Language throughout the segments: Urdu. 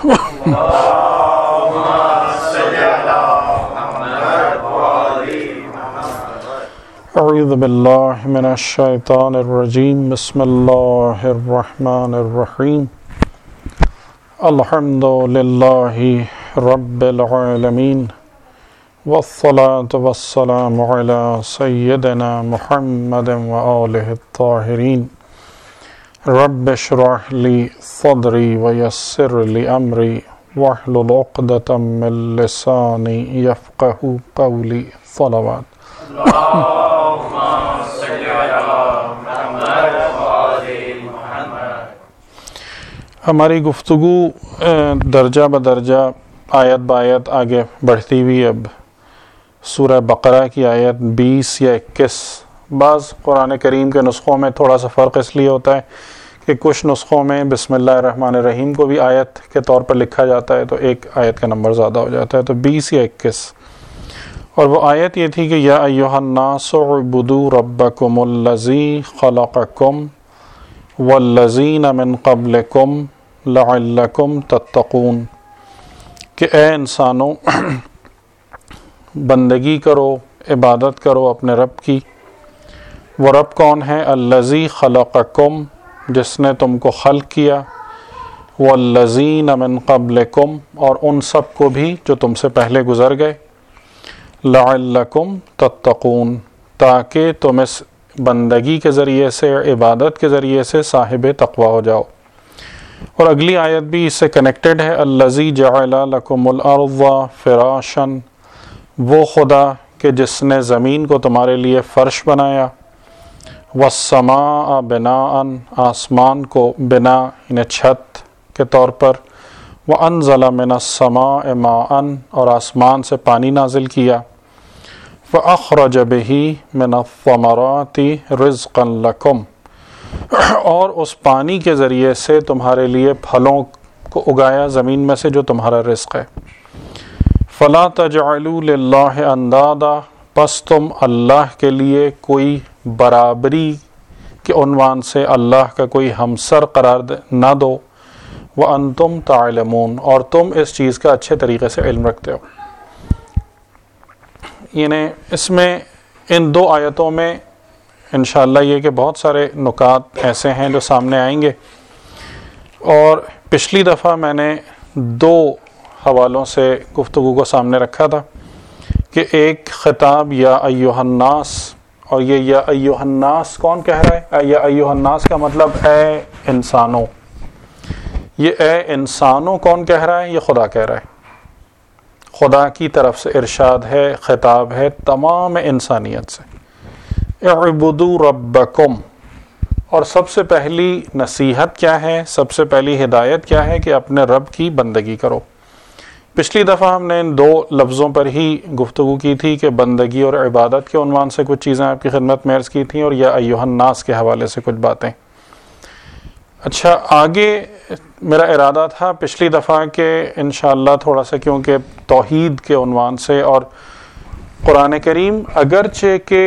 اعوذ باللہ من الشیطان الرجیم بسم اللہ الرحمن الرحیم الحمد للہ رب العالمین والصلاة والسلام علی سیدنا محمد وآلہ الطاہرین رب اشرح لی صدری ویسر لی امری واحلل عقدۃ من لسانی یفقہوا قولی صلوات ہماری گفتگو درجہ بدرجہ آیت بآیت آگے بڑھتی ہوئی اب سورہ بقرہ کی آیت 20 یا 21. بعض قرآن کریم کے نسخوں میں تھوڑا سا فرق اس لیے ہوتا ہے کہ کچھ نسخوں میں بسم اللہ الرحمن الرحیم کو بھی آیت کے طور پر لکھا جاتا ہے تو ایک آیت کا نمبر زیادہ ہو جاتا ہے، تو 20 یا 21. اور وہ آیت یہ تھی کہ یا ایھا الناس اعبدوا ربکم الذی خلقکم والذین من قبلکم لعلکم تتقون، کہ اے انسانوں بندگی کرو، عبادت کرو اپنے رب کی. وہ رب کون ہے؟ الذی خلقکم، جس نے تم کو خلق کیا، والذین من قبلکم، اور ان سب کو بھی جو تم سے پہلے گزر گئے، لعلکم تتقون، تاکہ تم اس بندگی کے ذریعے سے، عبادت کے ذریعے سے صاحب تقوی ہو جاؤ. اور اگلی آیت بھی اس سے کنیکٹڈ ہے، الذی جعل لکم الارض فراشا، وہ خدا کہ جس نے زمین کو تمہارے لیے فرش بنایا، والسماء بناء، آسمان کو بنا یعنی چھت کے طور پر، وانزل من السماء ماء، اور آسمان سے پانی نازل کیا، فاخرج به من الثمرات رزقا لکم، اور اس پانی کے ذریعے سے تمہارے لیے پھلوں کو اگایا زمین میں سے جو تمہارا رزق ہے. فلا تجعلوا للہ اندادا، پس تم اللہ کے لیے کوئی برابری کے عنوان سے اللہ کا کوئی ہمسر قرار نہ دو، وانتم تعلمون، اور تم اس چیز کا اچھے طریقے سے علم رکھتے ہو. یعنی اس میں ان دو آیتوں میں انشاءاللہ یہ کہ بہت سارے نکات ایسے ہیں جو سامنے آئیں گے. اور پچھلی دفعہ میں نے دو حوالوں سے گفتگو کو سامنے رکھا تھا کہ ایک خطاب یا ایھا الناس، اور یہ یا ایھا الناس کون کہہ رہا ہے؟ یا ایھا الناس کا مطلب اے انسانوں. یہ اے انسانوں کون کہہ رہا ہے؟ یہ خدا کہہ رہا ہے. خدا کی طرف سے ارشاد ہے، خطاب ہے تمام انسانیت سے. اعبدوا ربکم، اور سب سے پہلی نصیحت کیا ہے، سب سے پہلی ہدایت کیا ہے کہ اپنے رب کی بندگی کرو. پچھلی دفعہ ہم نے ان دو لفظوں پر ہی گفتگو کی تھی کہ بندگی اور عبادت کے عنوان سے کچھ چیزیں آپ کی خدمت میں عرض کی تھیں، اور یا ایھا الناس کے حوالے سے کچھ باتیں. اچھا، آگے میرا ارادہ تھا پچھلی دفعہ کہ انشاءاللہ تھوڑا سا، کیونکہ توحید کے عنوان سے، اور قرآن کریم اگرچہ کہ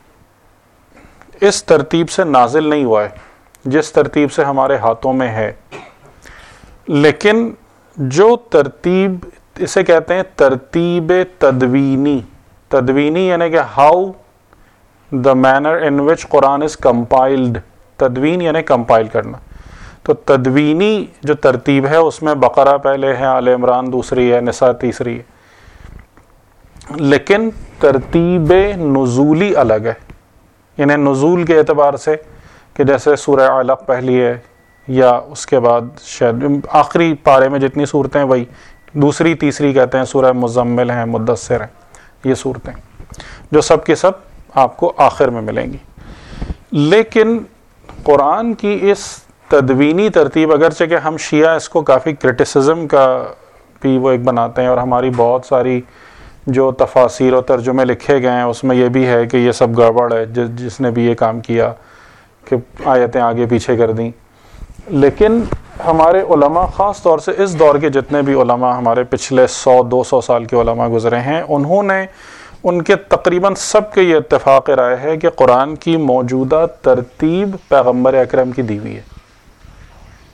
اس ترتیب سے نازل نہیں ہوا ہے جس ترتیب سے ہمارے ہاتھوں میں ہے، لیکن جو ترتیب اسے کہتے ہیں ترتیب تدوینی، تدوینی یعنی کہ how the manner in which Quran is compiled. تدوین یعنی کمپائل کرنا. تو تدوینی جو ترتیب ہے اس میں بقرہ پہلے ہے، آل عمران دوسری ہے، نساء تیسری ہے. لیکن ترتیب نزولی الگ ہے، یعنی نزول کے اعتبار سے کہ جیسے سورہ علق پہلی ہے، یا اس کے بعد شاید آخری پارے میں جتنی صورتیں وہی دوسری تیسری کہتے ہیں. سورہ مزمل ہیں، مدثر ہیں، یہ صورتیں جو سب کے سب آپ کو آخر میں ملیں گی. لیکن قرآن کی اس تدوینی ترتیب، اگرچہ کہ ہم شیعہ اس کو کافی کرٹیسزم کا بھی وہ ایک بناتے ہیں، اور ہماری بہت ساری جو تفاسیر و ترجمے لکھے گئے ہیں اس میں یہ بھی ہے کہ یہ سب گڑبڑ ہے، جس نے بھی یہ کام کیا کہ آیتیں آگے پیچھے کر دیں. لیکن ہمارے علماء، خاص طور سے اس دور کے جتنے بھی علماء ہمارے پچھلے 100-200 سال کے علماء گزرے ہیں، انہوں نے، ان کے تقریباً سب کے یہ اتفاق رائے ہے کہ قرآن کی موجودہ ترتیب پیغمبر اکرم کی دی ہوئی ہے.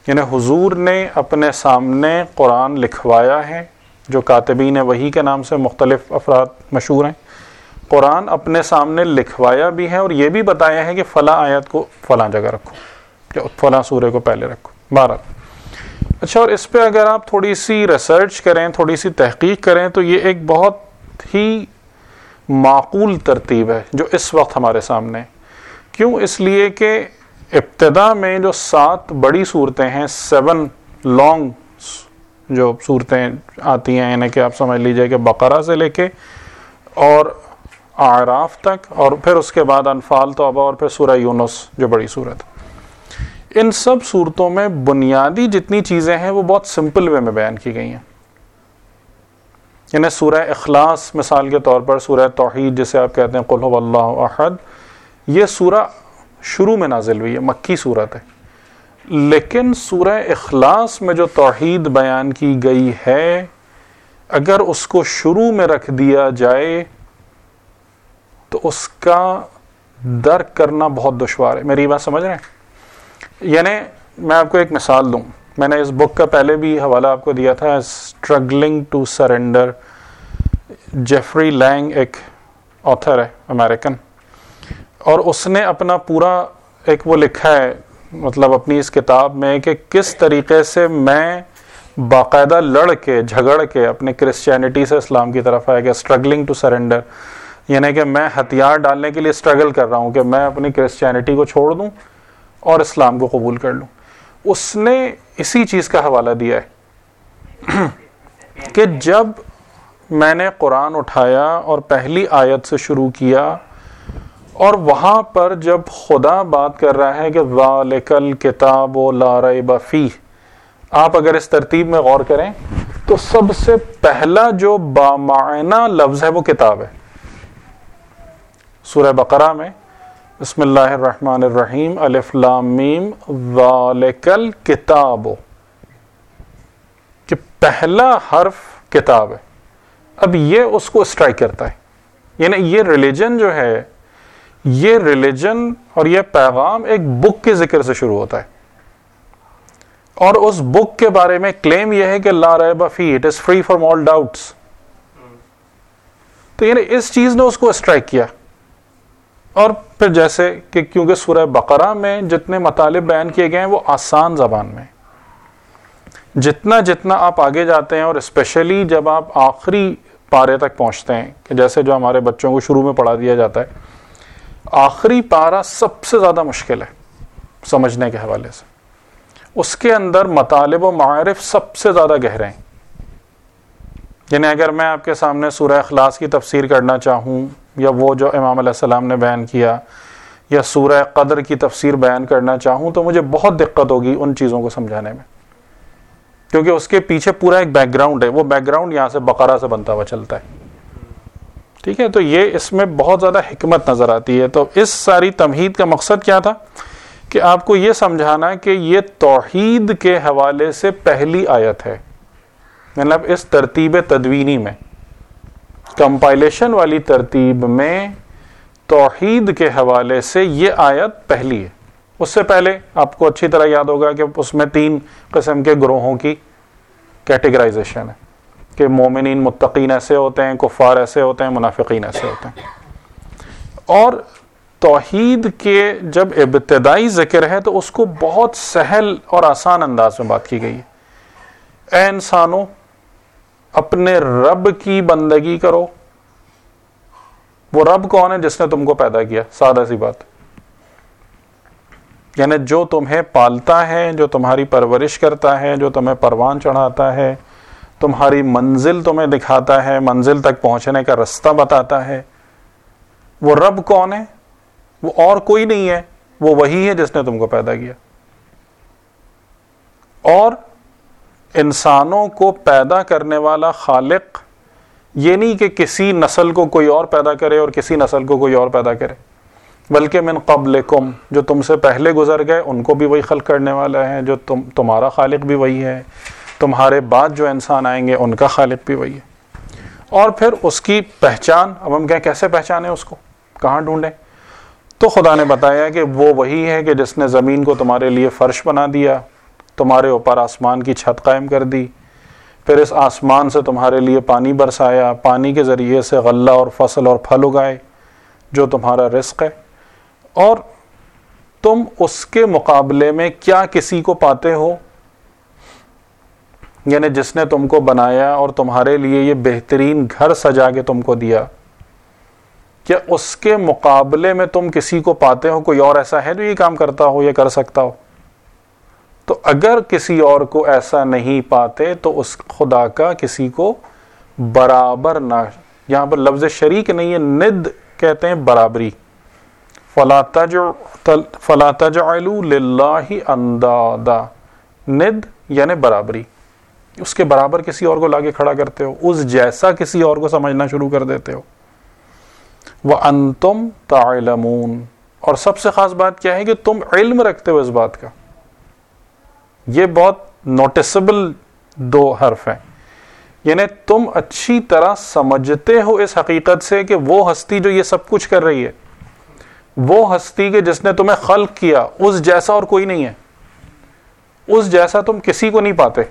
یعنی حضور نے اپنے سامنے قرآن لکھوایا ہے، جو کاتبین وحی کے نام سے مختلف افراد مشہور ہیں، قرآن اپنے سامنے لکھوایا بھی ہے اور یہ بھی بتایا ہے کہ فلاں آیت کو فلاں جگہ رکھو، یا فلاں سورے کو پہلے رکھو۔ بہرحال اچھا، اور اس پہ اگر آپ تھوڑی سی ریسرچ کریں، تھوڑی سی تحقیق کریں، تو یہ ایک بہت ہی معقول ترتیب ہے جو اس وقت ہمارے سامنے ہے۔ کیوں؟ اس لیے کہ ابتدا میں جو 7 بڑی صورتیں ہیں، 7 لانگ جو صورتیں آتی ہیں، یعنی کہ آپ سمجھ لیجئے کہ بقرہ سے لے کے اور اعراف تک، اور پھر اس کے بعد انفال، توبہ، اور پھر سورہ یونس جو بڑی صورت ہے، ان سب صورتوں میں بنیادی جتنی چیزیں ہیں وہ بہت سمپل وے میں بیان کی گئی ہیں۔ یعنی سورہ اخلاص مثال کے طور پر، سورہ توحید جسے آپ کہتے ہیں قل هو اللہ احد، یہ سورہ شروع میں نازل ہوئی ہے، مکی صورت ہے، لیکن سورہ اخلاص میں جو توحید بیان کی گئی ہے، اگر اس کو شروع میں رکھ دیا جائے تو اس کا درک کرنا بہت دشوار ہے۔ میری بات سمجھ رہے ہیں؟ یعنی میں آپ کو ایک مثال دوں، میں نے اس بک کا پہلے بھی حوالہ آپ کو دیا تھا، struggling to surrender, Jeffrey Lang ایک آتھر ہے امریکن، اور اس نے اپنا پورا ایک وہ لکھا ہے، مطلب اپنی اس کتاب میں، کہ کس طریقے سے میں باقاعدہ لڑ کے جھگڑ کے اپنے کرسچینٹی سے اسلام کی طرف آیا گیا۔ اسٹرگلنگ ٹو سرنڈر یعنی کہ میں ہتھیار ڈالنے کے لیے اسٹرگل کر رہا ہوں کہ میں اپنی کرسچینٹی کو چھوڑ دوں اور اسلام کو قبول کر لوں۔ اس نے اسی چیز کا حوالہ دیا ہے کہ جب میں نے قرآن اٹھایا اور پہلی آیت سے شروع کیا، اور وہاں پر جب خدا بات کر رہا ہے کہ ذالک الکتاب لا ریب فیہ، آپ اگر اس ترتیب میں غور کریں تو سب سے پہلا جو بامعنی لفظ ہے وہ کتاب ہے۔ سورہ بقرہ میں بسم اللہ الرحمن الرحیم الف لام میم ذالک الکتاب، کہ پہلا حرف کتاب ہے۔ اب یہ اس کو اسٹرائک کرتا ہے، یعنی یہ ریلیجن جو ہے، یہ ریلیجن اور یہ پیغام ایک بک کے ذکر سے شروع ہوتا ہے، اور اس بک کے بارے میں کلیم یہ ہے کہ لا ریب فیہ، it is free from all doubts. تو یعنی اس چیز نے اس کو اسٹرائک کیا۔ اور پھر جیسے کہ کیونکہ سورہ بقرہ میں جتنے مطالب بیان کیے گئے ہیں وہ آسان زبان میں، جتنا جتنا آپ آگے جاتے ہیں، اور اسپیشلی جب آپ آخری پارے تک پہنچتے ہیں، کہ جیسے جو ہمارے بچوں کو شروع میں پڑھا دیا جاتا ہے، آخری پارہ سب سے زیادہ مشکل ہے سمجھنے کے حوالے سے، اس کے اندر مطالب و معارف سب سے زیادہ گہرے ہیں۔ یعنی اگر میں آپ کے سامنے سورہ اخلاص کی تفسیر کرنا چاہوں، یا وہ جو امام علیہ السلام نے بیان کیا، یا سورہ قدر کی تفسیر بیان کرنا چاہوں، تو مجھے بہت دقت ہوگی ان چیزوں کو سمجھانے میں، کیونکہ اس کے پیچھے پورا ایک بیک گراؤنڈ ہے، وہ بیک گراؤنڈ یہاں سے بقرہ سے بنتا ہوا چلتا ہے، ٹھیک ہے؟ تو یہ اس میں بہت زیادہ حکمت نظر آتی ہے۔ تو اس ساری تمہید کا مقصد کیا تھا؟ کہ آپ کو یہ سمجھانا کہ یہ توحید کے حوالے سے پہلی آیت ہے، مطلب اس ترتیب تدوینی میں، کمپائلیشن والی ترتیب میں توحید کے حوالے سے یہ آیت پہلی ہے۔ اس سے پہلے آپ کو اچھی طرح یاد ہوگا کہ اس میں 3 قسم کے گروہوں کی کیٹیگرائزیشن ہے، کہ مومنین متقین ایسے ہوتے ہیں، کفار ایسے ہوتے ہیں، منافقین ایسے ہوتے ہیں۔ اور توحید کے جب ابتدائی ذکر ہے تو اس کو بہت سہل اور آسان انداز میں بات کی گئی ہے۔ اے انسانوں، اپنے رب کی بندگی کرو۔ وہ رب کون ہے؟ جس نے تم کو پیدا کیا، سادہ سی بات، یعنی جو تمہیں پالتا ہے، جو تمہاری پرورش کرتا ہے، جو تمہیں پروان چڑھاتا ہے، تمہاری منزل تمہیں دکھاتا ہے، منزل تک پہنچنے کا رستہ بتاتا ہے۔ وہ رب کون ہے؟ وہ اور کوئی نہیں ہے، وہ وہی ہے جس نے تم کو پیدا کیا۔ اور انسانوں کو پیدا کرنے والا خالق یہ نہیں کہ کسی نسل کو کوئی اور پیدا کرے اور کسی نسل کو کوئی اور پیدا کرے، بلکہ من قبلکم، جو تم سے پہلے گزر گئے ان کو بھی وہی خلق کرنے والا ہے، جو تمہارا خالق بھی وہی ہے، تمہارے بعد جو انسان آئیں گے ان کا خالق بھی وہی ہے۔ اور پھر اس کی پہچان، اب ہم کیسے پہچانیں اس کو، کہاں ڈھونڈیں؟ تو خدا نے بتایا کہ وہ وہی ہے کہ جس نے زمین کو تمہارے لیے فرش بنا دیا، تمہارے اوپر آسمان کی چھت قائم کر دی، پھر اس آسمان سے تمہارے لیے پانی برسایا، پانی کے ذریعے سے غلہ اور فصل اور پھل اگائے جو تمہارا رزق ہے، اور تم اس کے مقابلے میں کیا کسی کو پاتے ہو؟ یعنی جس نے تم کو بنایا اور تمہارے لیے یہ بہترین گھر سجا کے تم کو دیا، کیا اس کے مقابلے میں تم کسی کو پاتے ہو؟ کوئی اور ایسا ہے جو یہ کام کرتا ہو یا کر سکتا ہو؟ تو اگر کسی اور کو ایسا نہیں پاتے تو اس خدا کا کسی کو برابر نہ، یہاں پر لفظ شریک نہیں ہے، ند کہتے ہیں برابری. فَلَا تَجْعَلُوا لِلَّهِ أَنْدَادًا، ند یعنی برابری. اس کے برابر کسی اور کو لا کے کھڑا کرتے ہو، اس جیسا کسی اور کو سمجھنا شروع کر دیتے ہو. وَأَنْتُمْ تَعْلَمُونَ، اور سب سے خاص بات کیا ہے کہ تم علم رکھتے ہو اس بات کا. یہ بہت نوٹسبل دو حرف ہیں، یعنی تم اچھی طرح سمجھتے ہو اس حقیقت سے کہ وہ ہستی جو یہ سب کچھ کر رہی ہے، وہ ہستی کہ جس نے تمہیں خلق کیا، اس جیسا اور کوئی نہیں ہے، اس جیسا تم کسی کو نہیں پاتے.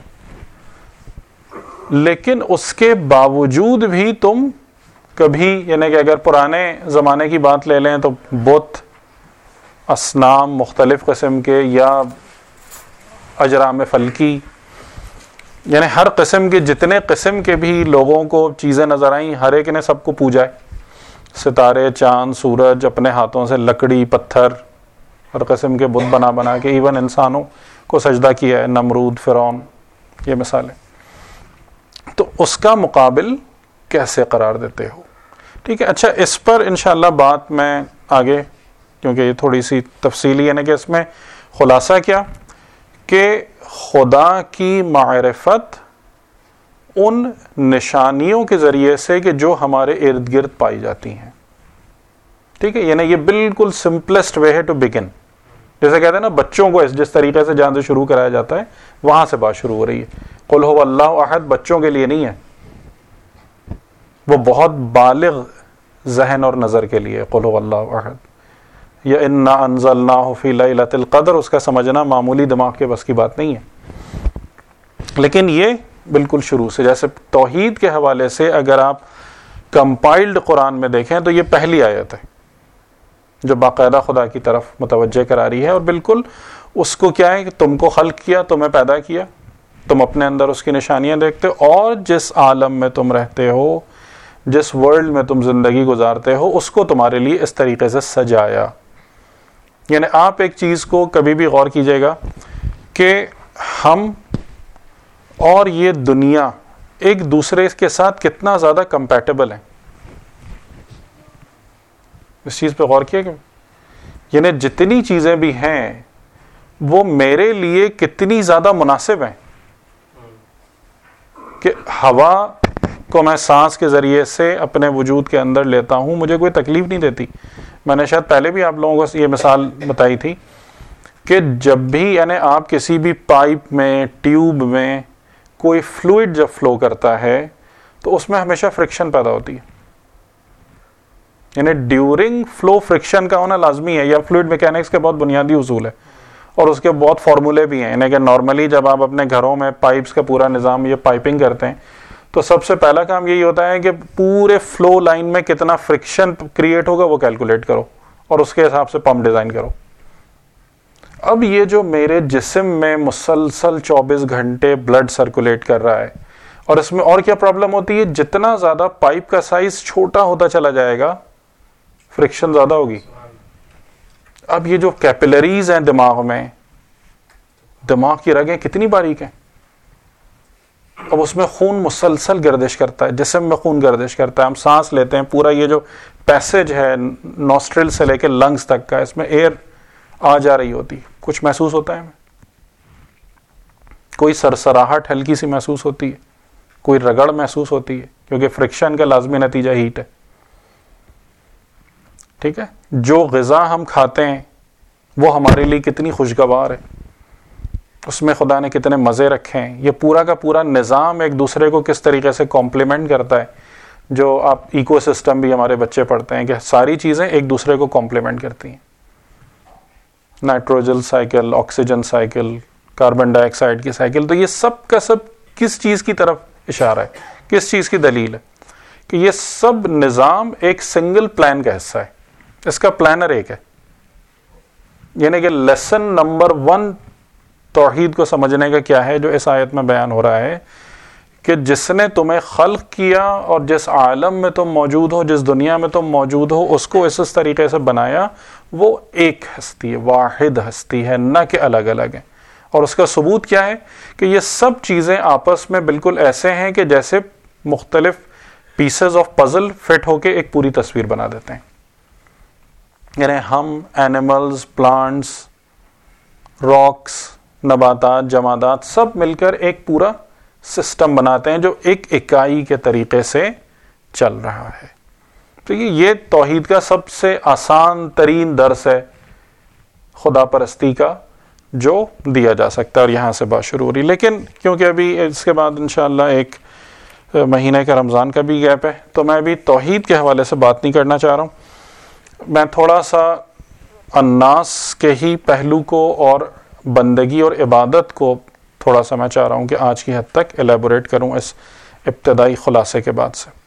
لیکن اس کے باوجود بھی تم کبھی، یعنی کہ اگر پرانے زمانے کی بات لے لیں تو بت، اصنام مختلف قسم کے یا اجرام فلکی، یعنی ہر قسم کے جتنے قسم کے بھی لوگوں کو چیزیں نظر آئیں، ہر ایک نے سب کو پوجا ہے. ستارے، چاند، سورج، اپنے ہاتھوں سے لکڑی، پتھر، ہر قسم کے بت بنا بنا کے ایون انسانوں کو سجدہ کیا ہے، نمرود، فرعون، یہ مثالیں. تو اس کا مقابل کیسے قرار دیتے ہو؟ ٹھیک ہے، اچھا اس پر انشاءاللہ بات میں آگے، کیونکہ یہ تھوڑی سی تفصیلی ہے کہ اس میں خلاصہ کیا کہ خدا کی معرفت ان نشانیوں کے ذریعے سے کہ جو ہمارے ارد گرد پائی جاتی ہیں. ٹھیک ہے، یعنی یہ بالکل سمپلسٹ وے ہے ٹو بگن. جیسے کہتے ہیں نا بچوں کو جس طریقے سے جہاں سے شروع کرایا جاتا ہے وہاں سے بات شروع ہو رہی ہے. قل هو اللہ احد بچوں کے لیے نہیں ہے، وہ بہت بالغ ذہن اور نظر کے لیے. قل هو اللہ احد یا انا انزلناہ فی لیلۃ القدر، اس کا سمجھنا معمولی دماغ کے بس کی بات نہیں ہے. لیکن یہ بالکل شروع سے، جیسے توحید کے حوالے سے اگر آپ کمپائلڈ قرآن میں دیکھیں تو یہ پہلی آیت ہے جو باقاعدہ خدا کی طرف متوجہ کرا رہی ہے، اور بالکل اس کو کیا ہے کہ تم کو خلق کیا، تمہیں پیدا کیا، تم اپنے اندر اس کی نشانیاں دیکھتے ہو، اور جس عالم میں تم رہتے ہو، جس ورلڈ میں تم زندگی گزارتے ہو، اس کو تمہارے لیے اس طریقے سے سجایا. یعنی آپ ایک چیز کو کبھی بھی غور کیجئے گا کہ ہم اور یہ دنیا ایک دوسرے کے ساتھ کتنا زیادہ کمپیٹیبل ہیں. اس چیز پہ غور کیا کہ یعنی جتنی چیزیں بھی ہیں وہ میرے لیے کتنی زیادہ مناسب ہیں کہ ہوا کو میں سانس کے ذریعے سے اپنے وجود کے اندر لیتا ہوں، مجھے کوئی تکلیف نہیں دیتی. میں نے شاید پہلے بھی آپ لوگوں کو یہ مثال بتائی تھی کہ جب بھی یعنی آپ کسی بھی پائپ میں، ٹیوب میں کوئی فلوئڈ جب فلو کرتا ہے تو اس میں ہمیشہ فرکشن پیدا ہوتی ہے. یعنی ڈیورنگ فلو فرکشن کا ہونا لازمی ہے. یا فلوئڈ میکینکس کے بہت بنیادی اصول ہے اور اس کے بہت فارمولے بھی ہیں. یعنی کہ نارملی جب آپ اپنے گھروں میں پائپس کا پورا نظام یہ پائپنگ کرتے ہیں تو سب سے پہلا کام یہی ہوتا ہے کہ پورے فلو لائن میں کتنا فرکشن کریٹ ہوگا وہ کیلکولیٹ کرو اور اس کے حساب سے پمپ ڈیزائن کرو. اب یہ جو میرے جسم میں مسلسل 24 گھنٹے بلڈ سرکولیٹ کر رہا ہے، اور اس میں اور کیا پرابلم ہوتی ہے، جتنا زیادہ پائپ کا سائز چھوٹا ہوتا چلا جائے گا فرکشن زیادہ ہوگی. اب یہ جو کیپلریز ہیں دماغ میں، دماغ کی رگیں کتنی باریک ہیں، اب اس میں خون مسلسل گردش کرتا ہے، جسم میں خون گردش کرتا ہے، ہم سانس لیتے ہیں، پورا یہ جو پیسج ہے نوسٹرل سے لے کے لنگز تک کا، اس میں ایئر آ جا رہی ہوتی ہے. کچھ محسوس ہوتا ہے ہمیں، کوئی سرسراہٹ ہلکی سی محسوس ہوتی ہے، کوئی رگڑ محسوس ہوتی ہے، کیونکہ فرکشن کا لازمی نتیجہ ہیٹ ہے. ٹھیک ہے، جو غذا ہم کھاتے ہیں وہ ہمارے لیے کتنی خوشگوار ہے، اس میں خدا نے کتنے مزے رکھے ہیں. یہ پورا کا پورا نظام ایک دوسرے کو کس طریقے سے کمپلیمنٹ کرتا ہے. جو آپ ایکو سسٹم بھی ہمارے بچے پڑھتے ہیں کہ ساری چیزیں ایک دوسرے کو کمپلیمنٹ کرتی ہیں. Nitrogen cycle, oxygen cycle, carbon ڈائی آکسائڈ کی سائیکل. تو یہ سب کا سب کس چیز کی طرف اشارہ ہے, کس چیز کی دلیل ہے؟ کہ یہ سب نظام ایک سنگل پلان کا حصہ ہے, اس کا پلانر ایک ہے. یعنی کہ لیسن نمبر 1 توحید کو سمجھنے کا کیا ہے جو اس آیت میں بیان ہو رہا ہے, کہ جس نے تمہیں خلق کیا اور جس عالم میں تم موجود ہو, جس دنیا میں تم موجود ہو, اس کو اس طریقے سے بنایا, وہ ایک ہستی ہے, واحد ہستی ہے, نہ کہ الگ الگ ہیں. اور اس کا ثبوت کیا ہے؟ کہ یہ سب چیزیں آپس میں بالکل ایسے ہیں کہ جیسے مختلف پیسز آف پزل فٹ ہو کے ایک پوری تصویر بنا دیتے ہیں. یعنی ہم اینیملز, پلانٹس, راکس, نباتات, جمادات سب مل کر ایک پورا سسٹم بناتے ہیں جو ایک اکائی کے طریقے سے چل رہا ہے. تو یہ توحید کا سب سے آسان ترین درس ہے خدا پرستی کا جو دیا جا سکتا ہے, اور یہاں سے بات شروع ہو رہی. لیکن کیونکہ ابھی اس کے بعد انشاءاللہ ایک مہینے کا رمضان کا بھی گیپ ہے, تو میں ابھی توحید کے حوالے سے بات نہیں کرنا چاہ رہا ہوں. میں تھوڑا سا الناس کے ہی پہلو کو اور بندگی اور عبادت کو تھوڑا سا میں چاہ رہا ہوں کہ آج کی حد تک ایلیبوریٹ کروں اس ابتدائی خلاصے کے بعد سے.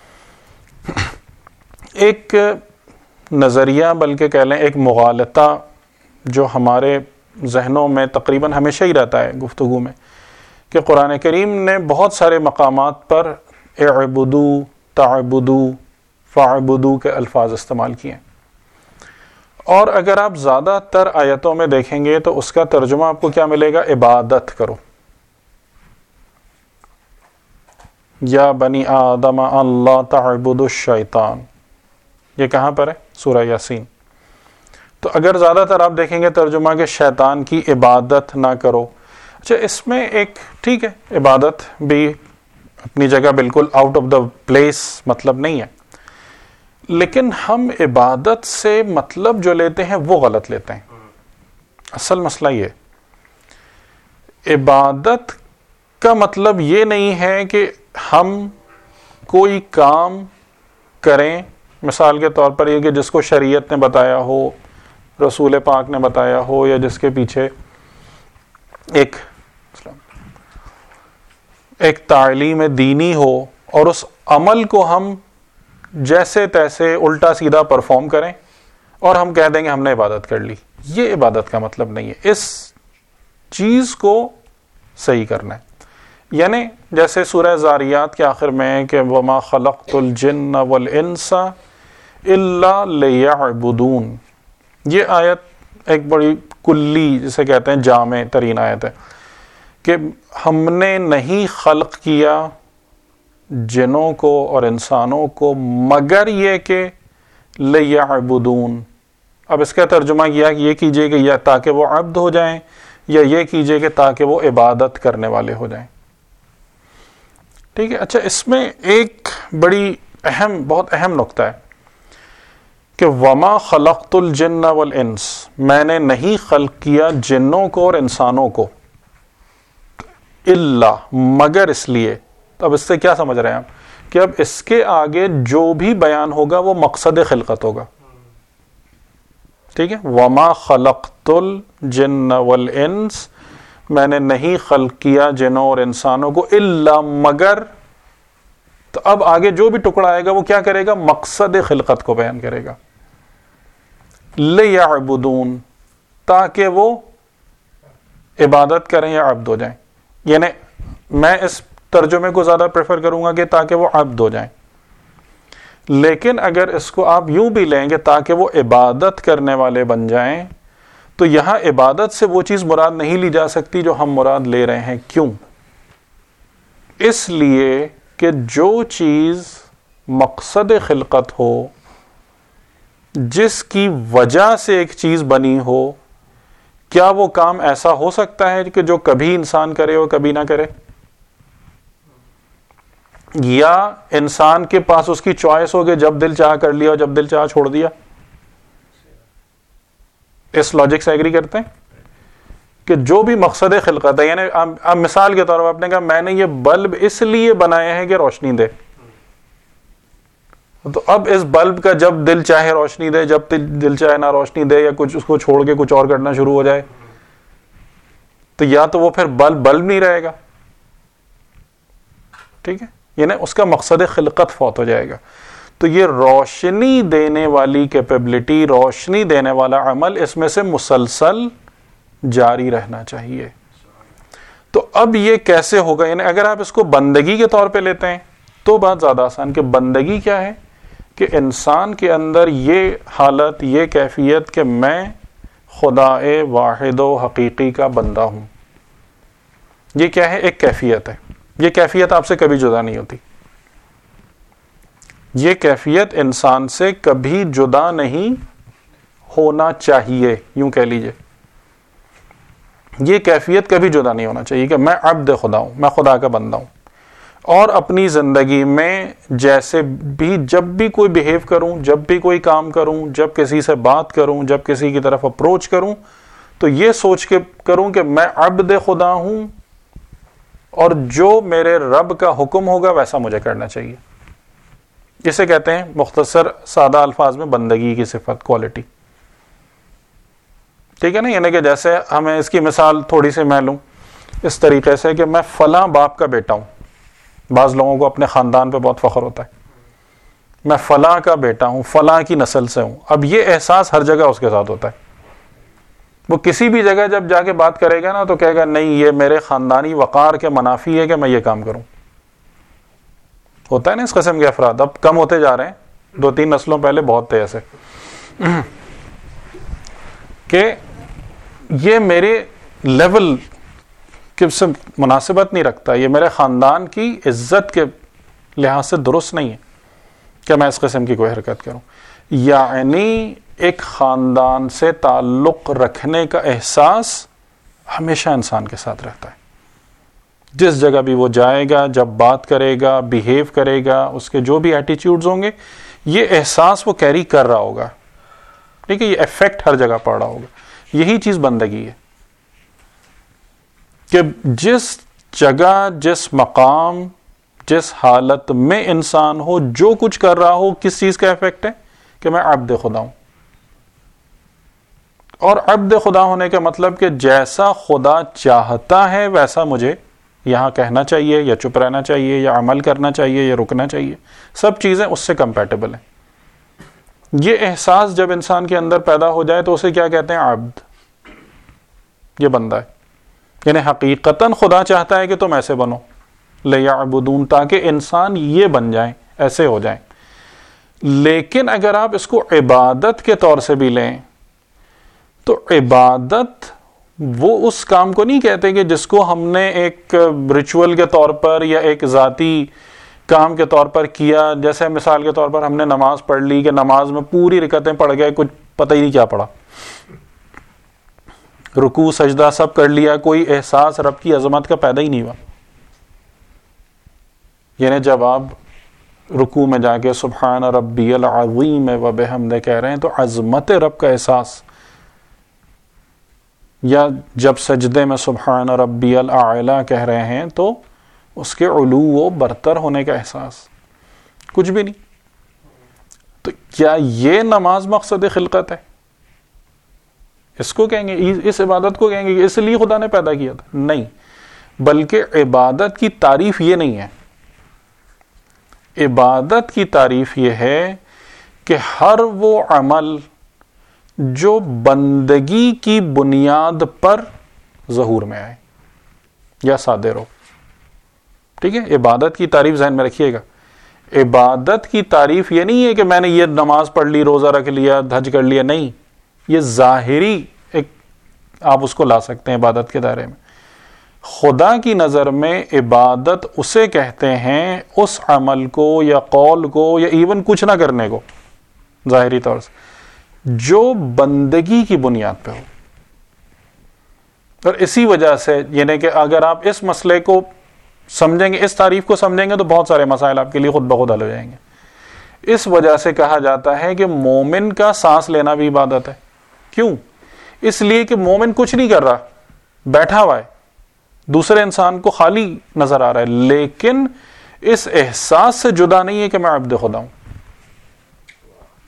ایک نظریہ, بلکہ کہہ لیں ایک مغالطہ جو ہمارے ذہنوں میں تقریباً ہمیشہ ہی رہتا ہے گفتگو میں, کہ قرآن کریم نے بہت سارے مقامات پر اعبدو, تعبدو, فاعبدو کے الفاظ استعمال کیے, اور اگر آپ زیادہ تر آیتوں میں دیکھیں گے تو اس کا ترجمہ آپ کو کیا ملے گا؟ عبادت کرو. یا بنی آدم اللہ تعبدوا الشیطان, یہ کہاں پر ہے؟ سورہ یاسین. تو اگر زیادہ تر آپ دیکھیں گے ترجمہ کہ شیطان کی عبادت نہ کرو. اچھا, اس میں ایک ٹھیک ہے, عبادت بھی اپنی جگہ بالکل آؤٹ آف دا پلیس مطلب نہیں ہے, لیکن ہم عبادت سے مطلب جو لیتے ہیں وہ غلط لیتے ہیں. اصل مسئلہ یہ, عبادت کا مطلب یہ نہیں ہے کہ ہم کوئی کام کریں, مثال کے طور پر یہ کہ جس کو شریعت نے بتایا ہو, رسول پاک نے بتایا ہو, یا جس کے پیچھے ایک تعلیم دینی ہو, اور اس عمل کو ہم جیسے تیسے الٹا سیدھا پرفارم کریں اور ہم کہہ دیں گے ہم نے عبادت کر لی. یہ عبادت کا مطلب نہیں ہے. اس چیز کو صحیح کرنا ہے. یعنی جیسے سورہ زاریات کے آخر میں کہ وَمَا خَلَقْتُ الْجِنَّ وَالْإِنسَ إِلَّا لِيَعْبُدُونَ, یہ آیت ایک بڑی کلی جسے کہتے ہیں جامع ترین آیت ہے, کہ ہم نے نہیں خلق کیا جنوں کو اور انسانوں کو مگر یہ کہ لِيَعْبُدُونَ. اب اس کا ترجمہ کیا کہ یہ کیجئے کہ یا تاکہ وہ عبد ہو جائیں, یا یہ کیجئے کہ تاکہ وہ عبادت کرنے والے ہو جائیں. ٹھیک ہے. اچھا, اس میں ایک بڑی بہت اہم نقطہ ہے کہ وَمَا خَلَقْتُ الْجِنَّ وَالْإِنسَ, میں نے نہیں خلق کیا جنوں کو اور انسانوں کو, الا مگر اس لیے. اب اس سے کیا سمجھ رہے ہیں آپ کہ اب اس کے آگے جو بھی بیان ہوگا وہ مقصد خلقت ہوگا. ٹھیک ہے. وَمَا خَلَقْتُ الْجِنَّ وَالْإِنسَ, میں نے نہیں خلق کیا جنوں اور انسانوں کو, الا مگر. تو اب آگے جو بھی ٹکڑا آئے گا وہ کیا کرے گا؟ مقصد خلقت کو بیان کرے گا. لِيَعْبُدُونَ, تاکہ وہ عبادت کریں یا عبد ہو جائیں. یعنی میں اس ترجمے کو زیادہ پریفر کروں گا کہ تاکہ وہ عبد ہو جائیں. لیکن اگر اس کو آپ یوں بھی لیں گے تاکہ وہ عبادت کرنے والے بن جائیں, تو یہاں عبادت سے وہ چیز مراد نہیں لی جا سکتی جو ہم مراد لے رہے ہیں. کیوں؟ اس لیے کہ جو چیز مقصد خلقت ہو, جس کی وجہ سے ایک چیز بنی ہو, کیا وہ کام ایسا ہو سکتا ہے کہ جو کبھی انسان کرے اور کبھی نہ کرے؟ یا انسان کے پاس اس کی چوائس ہو کہ جب دل چاہ کر لیا اور جب دل چاہ چھوڑ دیا؟ اس لاجک سے ایگری کرتے ہیں کہ جو بھی مقصد خلقت ہے, یعنی اب مثال کے طور پر آپ نے کہا میں نے یہ بلب اس لیے بنایا ہے کہ روشنی دے, تو اب اس بلب کا جب دل چاہے روشنی دے, جب دل چاہے نہ روشنی دے, یا کچھ اس کو چھوڑ کے کچھ اور کرنا شروع ہو جائے, تو یا تو وہ پھر بلب نہیں رہے گا، ٹھیک ہے، یعنی اس کا مقصد خلقت فوت ہو جائے گا. تو یہ روشنی دینے والی کیپیبلٹی، روشنی دینے والا عمل اس میں سے مسلسل جاری رہنا چاہیے. تو اب یہ کیسے ہوگا؟ یعنی اگر آپ اس کو بندگی کے طور پہ لیتے ہیں تو بات زیادہ آسان. کہ بندگی کیا ہے؟ کہ انسان کے اندر یہ حالت، یہ کیفیت کہ میں خدا واحد و حقیقی کا بندہ ہوں. یہ کیا ہے؟ ایک کیفیت ہے. یہ کیفیت آپ سے کبھی جدا نہیں ہوتی. یہ کیفیت انسان سے کبھی جدا نہیں ہونا چاہیے، یوں کہہ لیجئے. یہ کیفیت کبھی جدا نہیں ہونا چاہیے کہ میں عبد خدا ہوں، میں خدا کا بندہ ہوں. اور اپنی زندگی میں جیسے بھی، جب بھی کوئی بیہیو کروں، جب بھی کوئی کام کروں، جب کسی سے بات کروں، جب کسی کی طرف اپروچ کروں، تو یہ سوچ کے کروں کہ میں عبد خدا ہوں اور جو میرے رب کا حکم ہوگا ویسا مجھے کرنا چاہیے. اسے کہتے ہیں مختصر سادہ الفاظ میں بندگی کی صفت، کوالٹی. ٹھیک ہے نا؟ یعنی کہ جیسے ہمیں اس کی مثال تھوڑی سی میں لوں اس طریقے سے کہ میں فلاں باپ کا بیٹا ہوں. بعض لوگوں کو اپنے خاندان پہ بہت فخر ہوتا ہے، میں فلاں کا بیٹا ہوں، فلاں کی نسل سے ہوں. اب یہ احساس ہر جگہ اس کے ساتھ ہوتا ہے. وہ کسی بھی جگہ جب جا کے بات کرے گا نا تو کہے گا نہیں، یہ میرے خاندانی وقار کے منافی ہے کہ میں یہ کام کروں. ہوتا ہے نا اس قسم کے افراد، اب کم ہوتے جا رہے ہیں، 2-3 نسلوں پہلے بہت تھے ایسے کہ یہ میرے لیول کے سے مناسبت نہیں رکھتا، یہ میرے خاندان کی عزت کے لحاظ سے درست نہیں ہے کہ میں اس قسم کی کوئی حرکت کروں. یعنی ایک خاندان سے تعلق رکھنے کا احساس ہمیشہ انسان کے ساتھ رہتا ہے. جس جگہ بھی وہ جائے گا، جب بات کرے گا، بیہیو کرے گا، اس کے جو بھی ایٹیٹیوڈز ہوں گے، یہ احساس وہ کیری کر رہا ہوگا. ٹھیک ہے؟ یہ ایفیکٹ ہر جگہ پڑ رہا ہوگا. یہی چیز بندگی ہے کہ جس جگہ، جس مقام، جس حالت میں انسان ہو، جو کچھ کر رہا ہو، کس چیز کا ایفیکٹ ہے؟ کہ میں عبد خدا ہوں. اور عبد خدا ہونے کا مطلب کہ جیسا خدا چاہتا ہے ویسا مجھے یہاں کہنا چاہیے، یا چپ رہنا چاہیے، یا عمل کرنا چاہیے، یا رکنا چاہیے. سب چیزیں اس سے کمپیٹیبل ہیں. یہ احساس جب انسان کے اندر پیدا ہو جائے تو اسے کیا کہتے ہیں؟ عبد. یہ بندہ ہے. یعنی حقیقتاً خدا چاہتا ہے کہ تم ایسے بنو، لیعبدون، تاکہ انسان یہ بن جائیں، ایسے ہو جائیں. لیکن اگر آپ اس کو عبادت کے طور سے بھی لیں تو عبادت وہ اس کام کو نہیں کہتے کہ جس کو ہم نے ایک ریچول کے طور پر یا ایک ذاتی کام کے طور پر کیا. جیسے مثال کے طور پر ہم نے نماز پڑھ لی کہ نماز میں پوری رکعتیں پڑھ گئے، کچھ پتہ ہی نہیں کیا پڑھا، رکوع سجدہ سب کر لیا، کوئی احساس رب کی عظمت کا پیدا ہی نہیں ہوا. یعنی جب آپ رکوع میں جا کے سبحان ربی العظیم و بحمدہ کہہ رہے ہیں تو عظمت رب کا احساس، یا جب سجدے میں سبحان ربی الاعلی کہہ رہے ہیں تو اس کے علو و برتر ہونے کا احساس، کچھ بھی نہیں. تو کیا یہ نماز مقصد خلقت ہے؟ اس کو کہیں گے، اس عبادت کو کہیں گے کہ اس لیے خدا نے پیدا کیا تھا؟ نہیں، بلکہ عبادت کی تعریف یہ نہیں ہے. عبادت کی تعریف یہ ہے کہ ہر وہ عمل جو بندگی کی بنیاد پر ظہور میں آئے یا صادر ہو. ٹھیک ہے؟ عبادت کی تعریف ذہن میں رکھیے گا. عبادت کی تعریف یہ نہیں ہے کہ میں نے یہ نماز پڑھ لی، روزہ رکھ لیا، حج کر لیا. نہیں، یہ ظاہری ایک آپ اس کو لا سکتے ہیں عبادت کے دائرے میں. خدا کی نظر میں عبادت اسے کہتے ہیں اس عمل کو یا قول کو یا ایون کچھ نہ کرنے کو ظاہری طور سے جو بندگی کی بنیاد پہ ہو. اور اسی وجہ سے یعنی کہ اگر آپ اس مسئلے کو سمجھیں گے، اس تعریف کو سمجھیں گے تو بہت سارے مسائل آپ کے لیے خود بخود حل ہو جائیں گے. اس وجہ سے کہا جاتا ہے کہ مومن کا سانس لینا بھی عبادت ہے. کیوں؟ اس لیے کہ مومن کچھ نہیں کر رہا، بیٹھا ہوا ہے، دوسرے انسان کو خالی نظر آ رہا ہے، لیکن اس احساس سے جدا نہیں ہے کہ میں عبد خدا ہوں.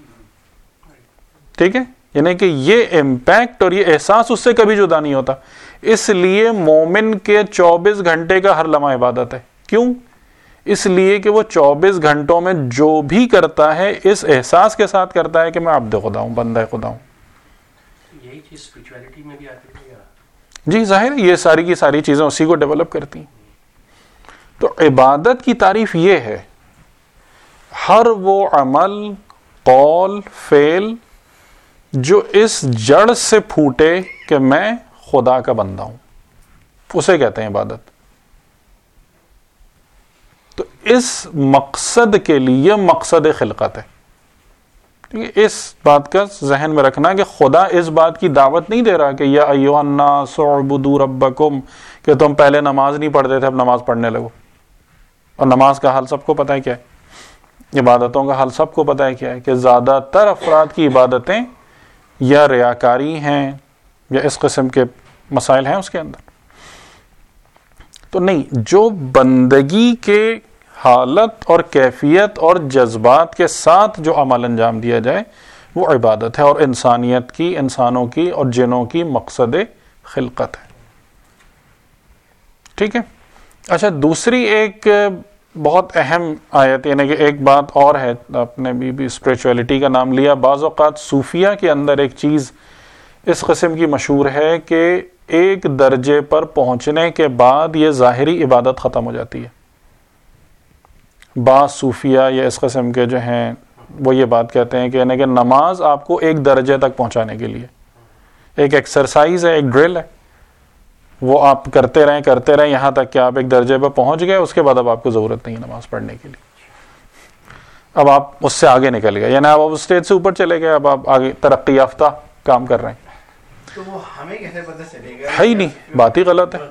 ٹھیک ہے؟ یعنی کہ یہ امپیکٹ اور یہ احساس اس سے کبھی جدا نہیں ہوتا. اس لیے مومن کے 24 گھنٹے کا ہر لمحہ عبادت ہے. کیوں؟ اس لیے کہ وہ 24 گھنٹوں میں جو بھی کرتا ہے اس احساس کے ساتھ کرتا ہے کہ میں عبد خدا ہوں، بندہ خدا ہوں. یہی چیز اسپرچویلٹی میں بھی آتی ہے. جی ظاہر ہے، یہ ساری کی ساری چیزیں اسی کو ڈیولپ کرتی ہیں. تو عبادت کی تعریف یہ ہے، ہر وہ عمل، قول، فعل جو اس جڑ سے پھوٹے کہ میں خدا کا بندہ ہوں، اسے کہتے ہیں عبادت. تو اس مقصد کے لیے مقصد خلقت ہے. کیونکہ اس بات کا ذہن میں رکھنا کہ خدا اس بات کی دعوت نہیں دے رہا کہ یا ایھا الناس اعبدوا ربکم، کہ تم پہلے نماز نہیں پڑھتے تھے اب نماز پڑھنے لگو. اور نماز کا حال سب کو پتہ ہے کیا ہے، عبادتوں کا حال سب کو پتہ ہے کیا ہے، کہ زیادہ تر افراد کی عبادتیں یا ریاکاری ہیں یا اس قسم کے مسائل ہیں اس کے اندر. تو نہیں، جو بندگی کے حالت اور کیفیت اور جذبات کے ساتھ جو عمل انجام دیا جائے وہ عبادت ہے، اور انسانیت کی، انسانوں کی اور جنوں کی مقصد خلقت ہے. ٹھیک ہے. اچھا، دوسری ایک بہت اہم آیت، یعنی کہ ایک بات اور ہے، آپ نے بھی اسپریچولیٹی کا نام لیا. بعض اوقات صوفیہ کے اندر ایک چیز اس قسم کی مشہور ہے کہ ایک درجے پر پہنچنے کے بعد یہ ظاہری عبادت ختم ہو جاتی ہے. بعض صوفیہ یا اس قسم کے جو ہیں وہ یہ بات کہتے ہیں کہ یعنی کہ نماز آپ کو ایک درجے تک پہنچانے کے لیے ایک ایکسرسائز ہے، ایک ڈرل ہے، وہ آپ کرتے رہیں یہاں تک کہ آپ ایک درجے پہ پہنچ گئے. اس کے بعد اب آپ کو ضرورت نہیں ہے نماز پڑھنے کے لیے، اب آپ اس سے آگے نکل گئے، یعنی آپ اب اسٹیج سے اوپر چلے گئے، اب آپ آگے ترقی یافتہ کام کر رہے ہیں. تو وہ ہمیں کیسے پتہ چلے گا؟ ہے ہی نہیں، بات ہی غلط ہے.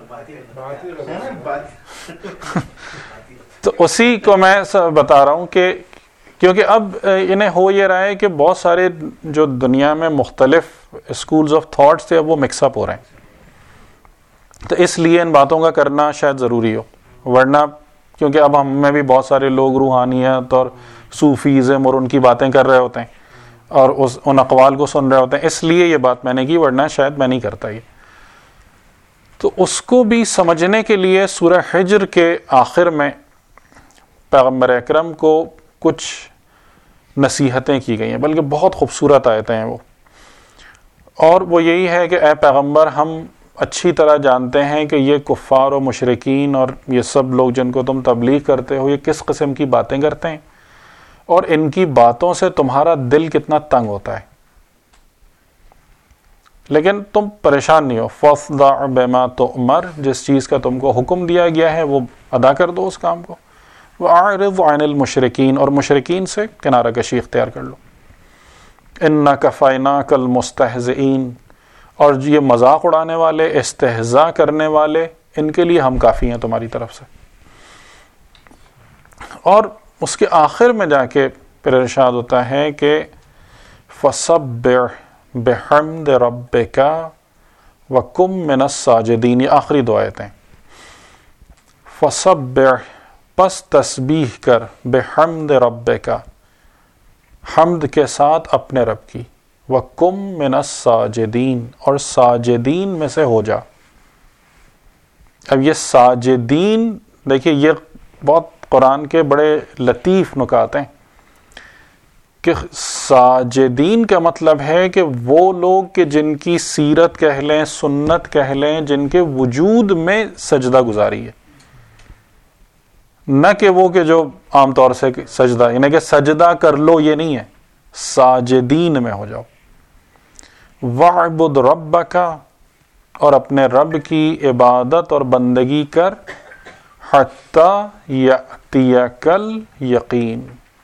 تو اسی کو میں بتا رہا ہوں کہ کیونکہ اب انہیں ہو یہ رہا ہے کہ بہت سارے جو دنیا میں مختلف اسکولز آف تھاٹس تھے اب وہ مکس اپ ہو رہے ہیں، تو اس لیے ان باتوں کا کرنا شاید ضروری ہو. ورنہ کیونکہ اب ہم میں بھی بہت سارے لوگ روحانیت اور صوفیزم اور ان کی باتیں کر رہے ہوتے ہیں اور ان اقوال کو سن رہے ہوتے ہیں، اس لیے یہ بات میں نے کی، ورنہ شاید میں نہیں کرتا یہ. تو اس کو بھی سمجھنے کے لیے سورہ حجر کے آخر میں پیغمبر اکرم کو کچھ نصیحتیں کی گئی ہیں، بلکہ بہت خوبصورت آیتیں ہیں وہ. اور وہ یہی ہے کہ اے پیغمبر، ہم اچھی طرح جانتے ہیں کہ یہ کفار و مشرکین اور یہ سب لوگ جن کو تم تبلیغ کرتے ہو یہ کس قسم کی باتیں کرتے ہیں، اور ان کی باتوں سے تمہارا دل کتنا تنگ ہوتا ہے. لیکن تم پریشان نہیں ہو. فَاصْدَعْ بِمَا تُؤْمَرْ، جس چیز کا تم کو حکم دیا گیا ہے وہ ادا کر دو اس کام کو. وَأَعْرِضْ عَنِ الْمُشْرِكِينَ، اور مشرکین سے کنارہ کشی اختیار کر لو. إِنَّا كَفَيْنَاكَ الْمُسْتَهْزِئِينَ، اور یہ مذاق اڑانے والے، استہزاء کرنے والے، ان کے لیے ہم کافی ہیں تمہاری طرف سے. اور اس کے آخر میں جا کے پھر ارشاد ہوتا ہے کہ فَسَبِّحْ بِحَمْدِ رَبِّكَ وَكُن مِّنَ السَّاجِدِينَ، یہ آخری دو آیتیں. فَسَبِّحْ، پس تسبیح کر، بحمد ربک، حمد کے ساتھ اپنے رب کی، وَقُم مِّنَ السَّاجِدِينَ، اور ساجدین میں سے ہو جا. اب یہ ساجدین، دیکھیے یہ بہت قرآن کے بڑے لطیف نکات ہیں کہ ساجدین کا مطلب ہے کہ وہ لوگ کہ جن کی سیرت کہہ لیں، سنت کہہ لیں، جن کے وجود میں سجدہ گزاری ہے، نہ کہ وہ کہ جو عام طور سے سجدہ، یعنی کہ سجدہ کر لو یہ نہیں ہے، ساجدین میں ہو جاؤ. وَاعْبُدْ رَبَّكَ، اور اپنے رب کی عبادت اور بندگی کر، حَتَّى يَأْتِيَكَ الْيَقِينُ،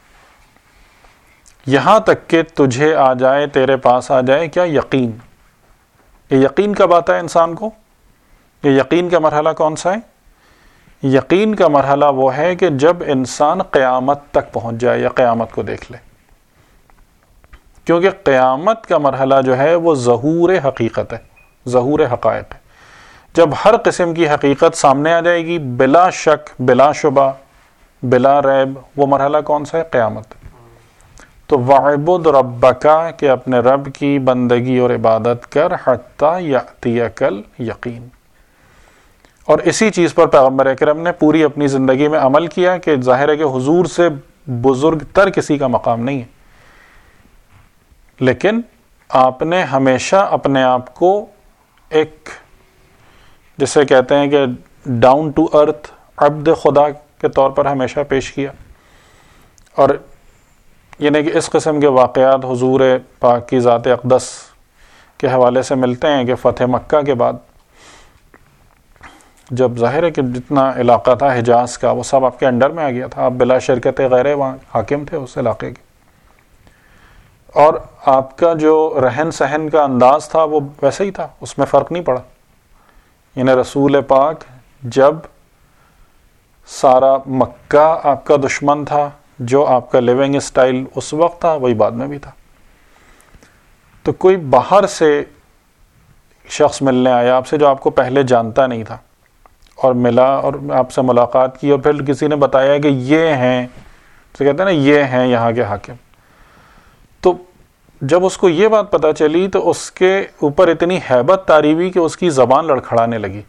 یہاں تک کہ تجھے آ جائے، تیرے پاس آ جائے کیا؟ یقین. یہ یقین کب آتا ہے انسان کو؟ یہ یقین کا مرحلہ کون سا ہے؟ یقین کا مرحلہ وہ ہے کہ جب انسان قیامت تک پہنچ جائے یا قیامت کو دیکھ لے. کیونکہ قیامت کا مرحلہ جو ہے وہ ظہور حقیقت ہے، ظہور حقائق ہے. جب ہر قسم کی حقیقت سامنے آ جائے گی بلا شک، بلا شبہ، بلا ریب، وہ مرحلہ کون سا ہے؟ قیامت. تو وَعْبُدْ رَبَّكَ کہ اپنے رب کی بندگی اور عبادت کر حَتَّى يَأْتِيَكَ الْيَقِينُ. اور اسی چیز پر پیغمبر اکرم نے پوری اپنی زندگی میں عمل کیا کہ ظاہر ہے کہ حضور سے بزرگ تر کسی کا مقام نہیں ہے، لیکن آپ نے ہمیشہ اپنے آپ کو ایک جسے کہتے ہیں کہ ڈاؤن ٹو ارتھ عبد خدا کے طور پر ہمیشہ پیش کیا. اور یعنی کہ اس قسم کے واقعات حضور پاک کی ذات اقدس کے حوالے سے ملتے ہیں کہ فتح مکہ کے بعد جب ظاہر ہے کہ جتنا علاقہ تھا حجاز کا وہ سب آپ کے انڈر میں آ گیا تھا، آپ بلا شرکت غیر وہاں حاکم تھے اس علاقے کے، اور آپ کا جو رہن سہن کا انداز تھا وہ ویسے ہی تھا، اس میں فرق نہیں پڑا. یعنی رسول پاک جب سارا مکہ آپ کا دشمن تھا، جو آپ کا لیونگ اسٹائل اس وقت تھا وہی بعد میں بھی تھا. تو کوئی باہر سے شخص ملنے آیا آپ سے جو آپ کو پہلے جانتا نہیں تھا اور ملا اور آپ سے ملاقات کی، اور پھر کسی نے بتایا کہ یہ ہیں، تو کہتے ہیں نا یہ ہیں یہاں کے حاکم. تو جب اس کو یہ بات پتہ چلی تو اس کے اوپر اتنی ہیبت طاری ہوئی کہ اس کی زبان لڑکھڑانے لگی،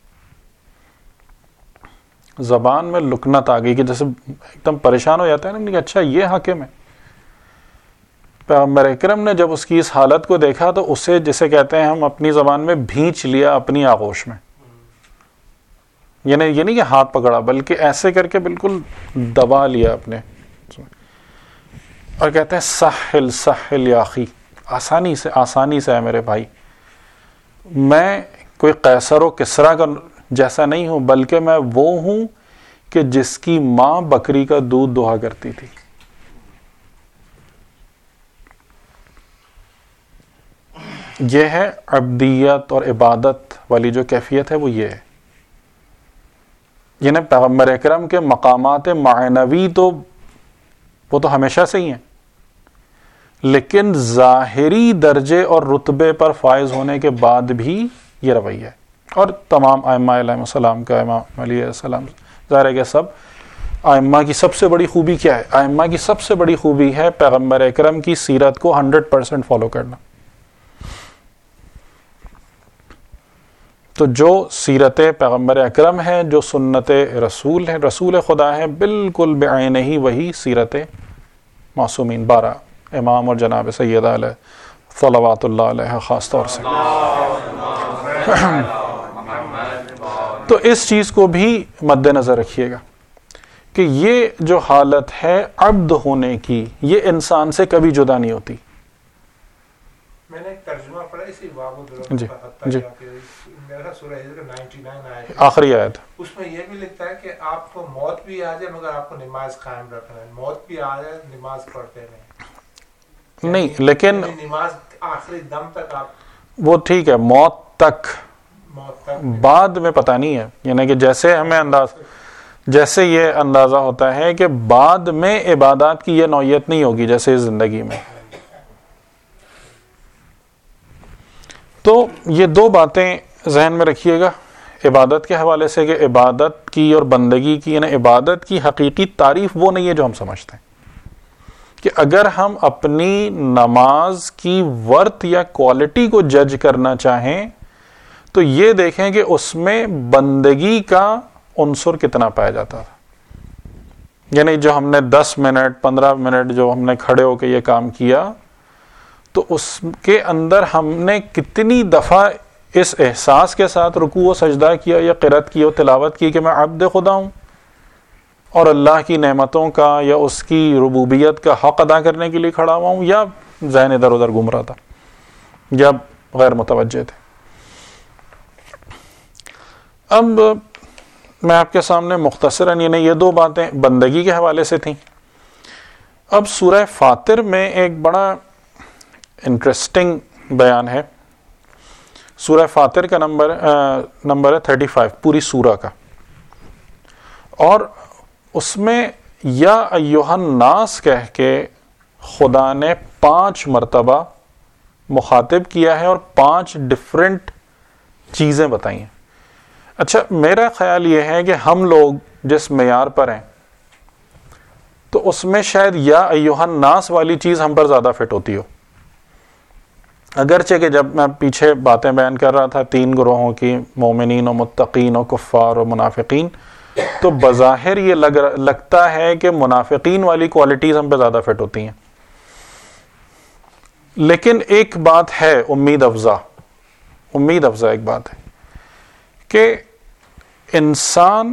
زبان میں لکنت آ گئی کہ جیسے ایک دم پریشان ہو جاتا ہے نا کہ اچھا یہ حاکم ہے. پیغمبر اکرم نے جب اس کی اس حالت کو دیکھا تو اسے جسے کہتے ہیں ہم اپنی زبان میں بھینچ لیا اپنی آغوش میں. یعنی یہ نہیں کہ ہاتھ پکڑا بلکہ ایسے کر کے بالکل دبا لیا اپنے، اور کہتے ہیں سہل سہل یا اخی، آسانی سے ہے میرے بھائی، میں کوئی قیصر و کسریٰ کا جیسا نہیں ہوں، بلکہ میں وہ ہوں کہ جس کی ماں بکری کا دودھ دہا کرتی تھی. یہ ہے عبدیت اور عبادت والی جو کیفیت ہے وہ یہ ہے. یعنی پیغمبر اکرم کے مقامات معنوی تو وہ تو ہمیشہ سے ہی ہیں، لیکن ظاہری درجے اور رتبے پر فائز ہونے کے بعد بھی یہ رویہ ہے. اور تمام ائمہ علیہ السلام کا، امام علی علیہ السلام، ظاہر ہے کہ سب ائمہ کی سب سے بڑی خوبی کیا ہے؟ ائمہ کی سب سے بڑی خوبی ہے پیغمبر اکرم کی سیرت کو 100% فالو کرنا. تو جو سیرت پیغمبر اکرم ہے، جو سنت رسول ہے، رسول خدا ہے، بالکل بعینہ ہی وہی سیرت معصومین 12 امام اور جناب سیدہ علیہ صلوات اللہ علیہ خاص طور سے. تو اس چیز کو بھی مد نظر رکھیے گا کہ یہ جو حالت ہے عبد ہونے کی، یہ انسان سے کبھی جدا نہیں ہوتی. میں نے ایک ترجمہ پڑھا اسی جی جی سورہ ہجر 99 آیت، آخری آیت، اس میں یہ بھی لکھتا ہے کہ آپ کو موت بھی آ جائے مگر آپ کو نماز قائم رکھنا ہے، موت بھی آ جائے نماز پڑھتے رہیں. نہیں لیکن نماز آخری دم تک آپ، وہ ٹھیک ہے موت تک بعد میں پتہ نہیں ہے. یعنی کہ جیسے ہمیں جیسے یہ اندازہ ہوتا ہے کہ بعد میں عبادات کی یہ نوعیت نہیں ہوگی جیسے اس زندگی میں. تو یہ دو باتیں ذہن میں رکھیے گا عبادت کے حوالے سے کہ عبادت کی اور بندگی کی، یعنی عبادت کی حقیقی تعریف وہ نہیں ہے جو ہم سمجھتے ہیں. کہ اگر ہم اپنی نماز کی ورتھ یا کوالٹی کو جج کرنا چاہیں تو یہ دیکھیں کہ اس میں بندگی کا عنصر کتنا پایا جاتا تھا. یعنی جو ہم نے 10 منٹ 15 منٹ جو ہم نے کھڑے ہو کے یہ کام کیا، تو اس کے اندر ہم نے کتنی دفعہ اس احساس کے ساتھ رکوع و سجدہ کیا یا قرات کی اور تلاوت کی کہ میں عبد خدا ہوں اور اللہ کی نعمتوں کا یا اس کی ربوبیت کا حق ادا کرنے کے لیے کھڑا ہوا ہوں، یا ذہن ادھر ادھر گھوم رہا تھا یا غیر متوجہ تھے. اب میں آپ کے سامنے مختصراً یعنی یہ دو باتیں بندگی کے حوالے سے تھیں. اب سورہ فاطر میں ایک بڑا انٹرسٹنگ بیان ہے. سورہ فاطر کا نمبر ہے 35 پوری سورہ کا، اور اس میں یا ایھا الناس کہہ کے خدا نے 5 مرتبہ مخاطب کیا ہے اور 5 ڈفرینٹ چیزیں بتائی ہیں. اچھا میرا خیال یہ ہے کہ ہم لوگ جس معیار پر ہیں تو اس میں شاید یا ایھا الناس والی چیز ہم پر زیادہ فٹ ہوتی ہو. اگرچہ کہ جب میں پیچھے باتیں بیان کر رہا تھا 3 گروہوں کی، مومنین و متقین و کفار و منافقین، تو بظاہر یہ لگتا ہے کہ منافقین والی کوالٹیز ہم پہ زیادہ فٹ ہوتی ہیں. لیکن ایک بات ہے امید افزا ایک بات ہے کہ انسان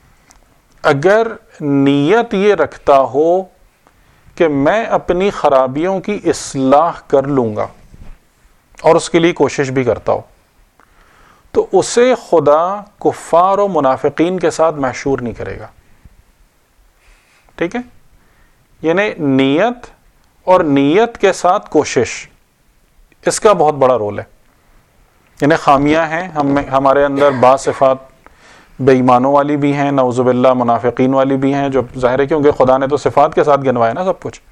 اگر نیت یہ رکھتا ہو کہ میں اپنی خرابیوں کی اصلاح کر لوں گا اور اس کے لیے کوشش بھی کرتا ہو، تو اسے خدا کفار و منافقین کے ساتھ محشور نہیں کرے گا. ٹھیک ہے، یعنی نیت اور نیت کے ساتھ کوشش، اس کا بہت بڑا رول ہے. یعنی خامیاں ہیں ہمارے اندر، بعض صفات بے ایمانوں والی بھی ہیں، نعوذ باللہ منافقین والی بھی ہیں، جو ظاہر ہے کیونکہ خدا نے تو صفات کے ساتھ گنوایا نا سب کچھ،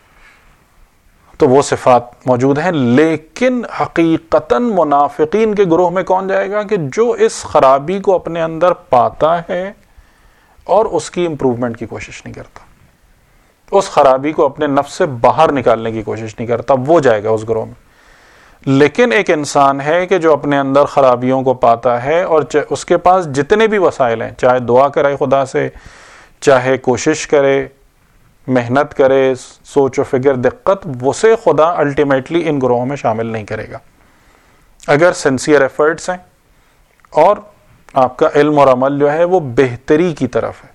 تو وہ صفات موجود ہیں. لیکن حقیقتاً منافقین کے گروہ میں کون جائے گا کہ جو اس خرابی کو اپنے اندر پاتا ہے اور اس کی امپروومنٹ کی کوشش نہیں کرتا، اس خرابی کو اپنے نفس سے باہر نکالنے کی کوشش نہیں کرتا، وہ جائے گا اس گروہ میں. لیکن ایک انسان ہے کہ جو اپنے اندر خرابیوں کو پاتا ہے اور اس کے پاس جتنے بھی وسائل ہیں، چاہے دعا کرے خدا سے، چاہے کوشش کرے، محنت کرے، سوچ و فکر دقت، اسے خدا الٹیمیٹلی ان گروہوں میں شامل نہیں کرے گا. اگر سنسیئر ایفرٹس ہیں اور آپ کا علم اور عمل جو ہے وہ بہتری کی طرف ہے،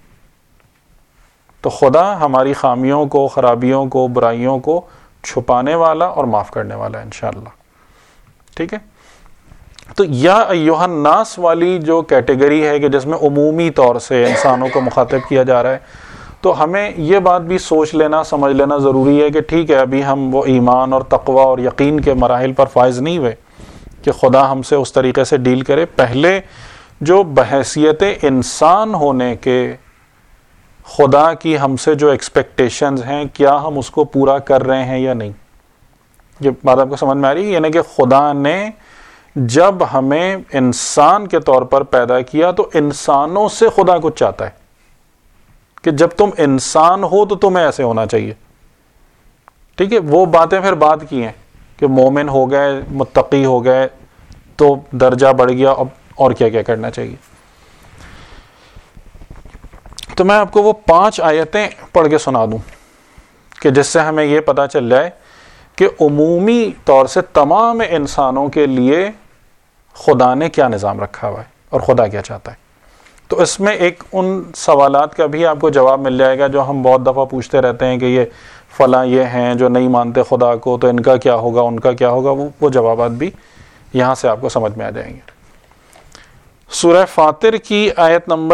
تو خدا ہماری خامیوں کو، خرابیوں کو، برائیوں کو چھپانے والا اور معاف کرنے والا ہے انشاءاللہ. ٹھیک ہے، تو یا ایھا الناس والی جو کیٹیگری ہے کہ جس میں عمومی طور سے انسانوں کو مخاطب کیا جا رہا ہے، تو ہمیں یہ بات بھی سوچ لینا، سمجھ لینا ضروری ہے کہ ٹھیک ہے ابھی ہم وہ ایمان اور تقوی اور یقین کے مراحل پر فائز نہیں ہوئے کہ خدا ہم سے اس طریقے سے ڈیل کرے. پہلے جو بحیثیت انسان ہونے کے خدا کی ہم سے جو ایکسپیکٹیشنز ہیں، کیا ہم اس کو پورا کر رہے ہیں یا نہیں. یہ بات آپ کو سمجھ میں آ رہی ہے؟ یعنی کہ خدا نے جب ہمیں انسان کے طور پر پیدا کیا تو انسانوں سے خدا کچھ چاہتا ہے کہ جب تم انسان ہو تو تمہیں ایسے ہونا چاہیے. ٹھیک ہے، وہ باتیں پھر بعد کی ہیں کہ مومن ہو گئے، متقی ہو گئے تو درجہ بڑھ گیا، اب اور کیا کیا کرنا چاہیے. تو میں آپ کو وہ 5 آیتیں پڑھ کے سنا دوں کہ جس سے ہمیں یہ پتہ چل جائے کہ عمومی طور سے تمام انسانوں کے لیے خدا نے کیا نظام رکھا ہوا ہے اور خدا کیا چاہتا ہے. تو اس میں ایک ان سوالات کا بھی آپ کو جواب مل جائے گا جو ہم بہت دفعہ پوچھتے رہتے ہیں کہ یہ فلاں یہ ہیں جو نہیں مانتے خدا کو، تو ان کا کیا ہوگا، ان کا کیا ہوگا. وہ جوابات بھی یہاں سے آپ کو سمجھ میں آ جائیں گے. سورہ فاطر کی آیت نمبر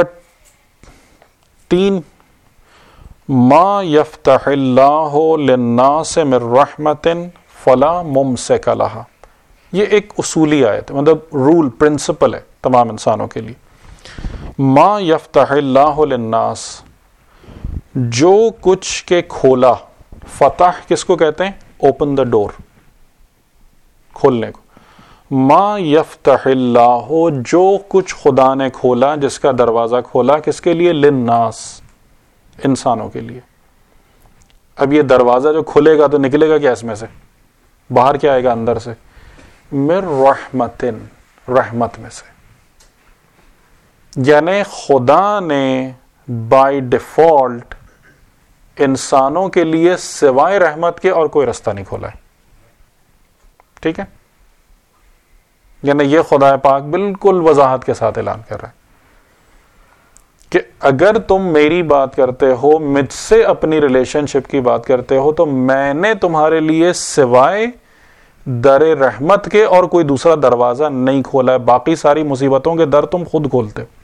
3، ما یفتح اللہ للناس من رحمت فلا ممسک لہا. یہ ایک اصولی آیت ہے، مطلب رول، پرنسپل ہے تمام انسانوں کے لیے. ما یفتح اللہ للناس، جو کچھ کے کھولا، فتح کس کو کہتے ہیں؟ اوپن دا ڈور، کھولنے کو. ما یفتح اللہ، جو کچھ خدا نے کھولا، جس کا دروازہ کھولا، کس کے لیے؟ للناس، انسانوں کے لیے. اب یہ دروازہ جو کھلے گا تو نکلے گا کیا اس میں سے؟ باہر کیا آئے گا اندر سے؟ من رحمت، رحمت میں سے. یعنی خدا نے بائی ڈیفالٹ انسانوں کے لیے سوائے رحمت کے اور کوئی رستہ نہیں کھولا ہے. ٹھیک ہے، یعنی یہ خدا پاک بالکل وضاحت کے ساتھ اعلان کر رہا ہے کہ اگر تم میری بات کرتے ہو، مجھ سے اپنی ریلیشن شپ کی بات کرتے ہو، تو میں نے تمہارے لیے سوائے در رحمت کے اور کوئی دوسرا دروازہ نہیں کھولا ہے. باقی ساری مصیبتوں کے در تم خود کھولتے ہو.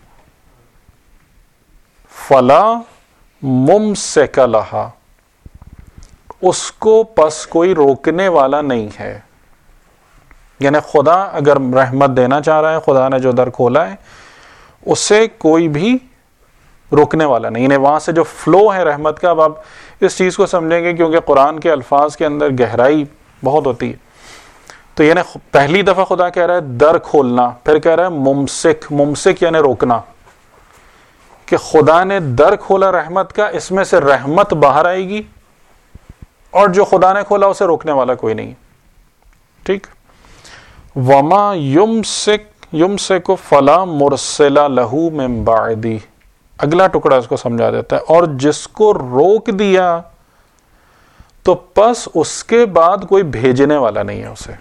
فلا ممسک لہا، اس کو پس کوئی روکنے والا نہیں ہے. یعنی خدا اگر رحمت دینا چاہ رہا ہے، خدا نے جو در کھولا ہے اسے کوئی بھی روکنے والا نہیں. یعنی وہاں سے جو فلو ہے رحمت کا، اب آپ اس چیز کو سمجھیں گے کیونکہ قرآن کے الفاظ کے اندر گہرائی بہت ہوتی ہے. تو یعنی پہلی دفعہ خدا کہہ رہا ہے در کھولنا، پھر کہہ رہا ہے ممسک. ممسک یعنی روکنا، کہ خدا نے در کھولا رحمت کا، اس میں سے رحمت باہر آئے گی، اور جو خدا نے کھولا اسے روکنے والا کوئی نہیں. ٹھیک. وما یمسک فلا مرسل لہ من بعدہ، اگلا ٹکڑا اس کو سمجھا دیتا ہے، اور جس کو روک دیا تو پس اس کے بعد کوئی بھیجنے والا نہیں ہے اسے.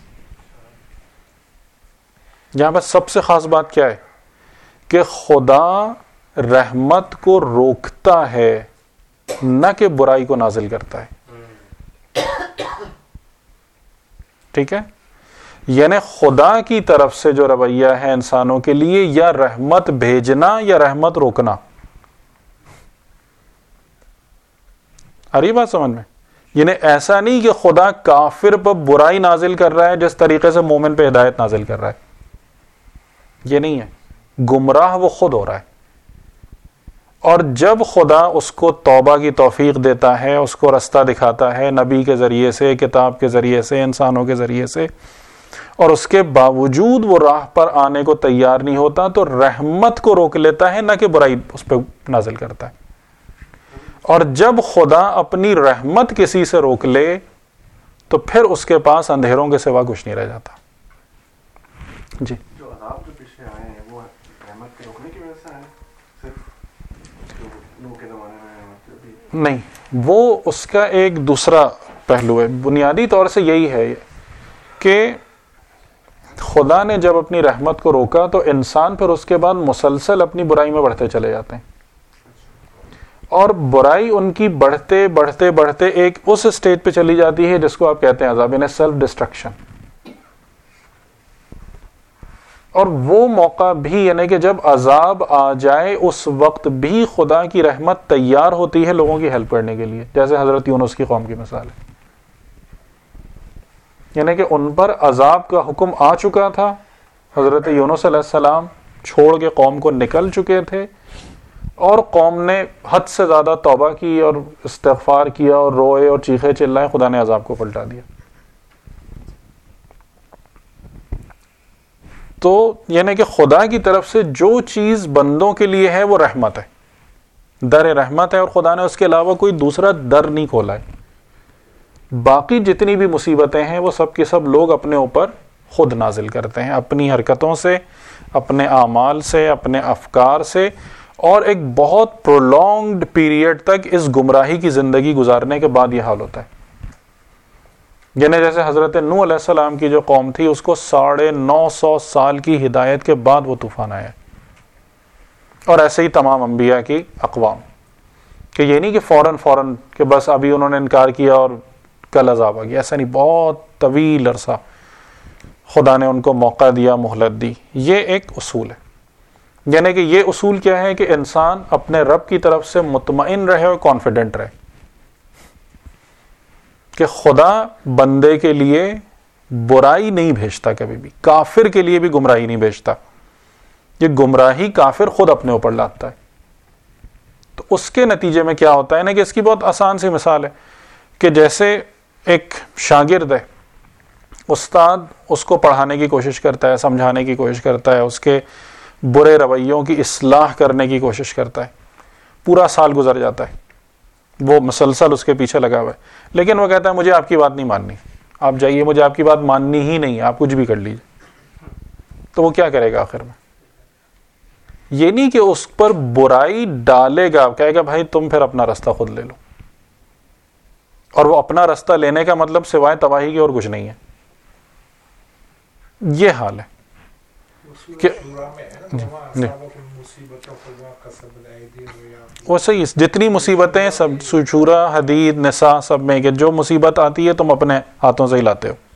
یہاں پر سب سے خاص بات کیا ہے کہ خدا رحمت کو روکتا ہے، نہ کہ برائی کو نازل کرتا ہے. ٹھیک ہے. یعنی خدا کی طرف سے جو رویہ ہے انسانوں کے لیے، یا رحمت بھیجنا یا رحمت روکنا. آ رہی بات سمجھ میں؟ یعنی ایسا نہیں کہ خدا کافر پر برائی نازل کر رہا ہے جس طریقے سے مومن پہ ہدایت نازل کر رہا ہے. یہ نہیں ہے. گمراہ وہ خود ہو رہا ہے. اور جب خدا اس کو توبہ کی توفیق دیتا ہے، اس کو رستہ دکھاتا ہے نبی کے ذریعے سے، کتاب کے ذریعے سے، انسانوں کے ذریعے سے، اور اس کے باوجود وہ راہ پر آنے کو تیار نہیں ہوتا، تو رحمت کو روک لیتا ہے، نہ کہ برائی اس پہ نازل کرتا ہے. اور جب خدا اپنی رحمت کسی سے روک لے تو پھر اس کے پاس اندھیروں کے سوا کچھ نہیں رہ جاتا. جی. جو عذاب جو پیچھے آئے ہیں وہ رحمت کے روکنے کی وجہ سے آئے ہیں؟ نہیں، وہ اس کا ایک دوسرا پہلو ہے. بنیادی طور سے یہی ہے کہ خدا نے جب اپنی رحمت کو روکا تو انسان پھر اس کے بعد مسلسل اپنی برائی میں بڑھتے چلے جاتے ہیں، اور برائی ان کی بڑھتے بڑھتے بڑھتے ایک اس اسٹیج پہ چلی جاتی ہے جس کو آپ کہتے ہیں عذاب، یعنی سیلف ڈسٹرکشن. اور وہ موقع بھی، یعنی کہ جب عذاب آ جائے اس وقت بھی خدا کی رحمت تیار ہوتی ہے لوگوں کی ہیلپ کرنے کے لیے، جیسے حضرت یونس کی قوم کی مثال ہے. یعنی کہ ان پر عذاب کا حکم آ چکا تھا، حضرت یونس علیہ السلام چھوڑ کے قوم کو نکل چکے تھے، اور قوم نے حد سے زیادہ توبہ کی اور استغفار کیا اور روئے اور چیخے چلائے، خدا نے عذاب کو پلٹا دیا. تو یعنی کہ خدا کی طرف سے جو چیز بندوں کے لیے ہے وہ رحمت ہے، در رحمت ہے، اور خدا نے اس کے علاوہ کوئی دوسرا در نہیں کھولا ہے. باقی جتنی بھی مصیبتیں ہیں وہ سب کے سب لوگ اپنے اوپر خود نازل کرتے ہیں، اپنی حرکتوں سے، اپنے اعمال سے، اپنے افکار سے، اور ایک بہت پرولونگڈ پیریڈ تک اس گمراہی کی زندگی گزارنے کے بعد یہ حال ہوتا ہے. یعنی جیسے حضرت نوح علیہ السلام کی جو قوم تھی، اس کو 950 سال کی ہدایت کے بعد وہ طوفان آیا، اور ایسے ہی تمام انبیاء کی اقوام، کہ یہ نہیں کہ فوراً کہ بس ابھی انہوں نے انکار کیا اور کل عذاب آ گیا. ایسا نہیں، بہت طویل عرصہ خدا نے ان کو موقع دیا، مہلت دی. یہ ایک اصول ہے. یعنی کہ یہ اصول کیا ہے کہ انسان اپنے رب کی طرف سے مطمئن رہے اور کانفیڈنٹ رہے کہ خدا بندے کے لیے برائی نہیں بھیجتا، کبھی بھی کافر کے لیے بھی گمراہی نہیں بھیجتا. یہ گمراہی کافر خود اپنے اوپر لاتا ہے. تو اس کے نتیجے میں کیا ہوتا ہے نا، کہ اس کی بہت آسان سی مثال ہے کہ جیسے ایک شاگرد ہے، استاد اس کو پڑھانے کی کوشش کرتا ہے، سمجھانے کی کوشش کرتا ہے، اس کے برے رویوں کی اصلاح کرنے کی کوشش کرتا ہے. پورا سال گزر جاتا ہے، وہ مسلسل اس کے پیچھے لگا ہوا ہے، لیکن وہ کہتا ہے مجھے آپ کی بات نہیں ماننی، آپ جائیے، مجھے آپ کی بات ماننی ہی نہیں، آپ کچھ بھی کر لیجیے. تو وہ کیا کرے گا آخر میں؟ یہ نہیں کہ اس پر برائی ڈالے گا، کہے گا بھائی تم پھر اپنا رستہ خود لے لو. اور وہ اپنا رستہ لینے کا مطلب سوائے تباہی کے اور کچھ نہیں ہے. یہ حال ہے کہ وہ صحیح، جتنی مصیبتیں سب شورا، حدید، نساء، سب میں کہ جو مصیبت آتی ہے تم اپنے ہاتھوں سے ہی لاتے ہو.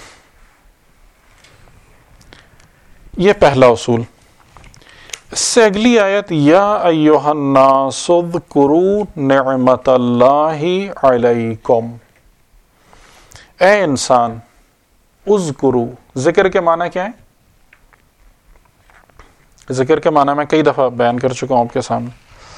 یہ پہلا اصول. اس سے اگلی آیت، یا ایھا الناس اذکروا نعمت اللہ علیکم، اے انسان، اذکروا، ذکر کے معنی کیا ہے؟ ذکر کے معنی میں کئی دفعہ بیان کر چکا ہوں آپ کے سامنے.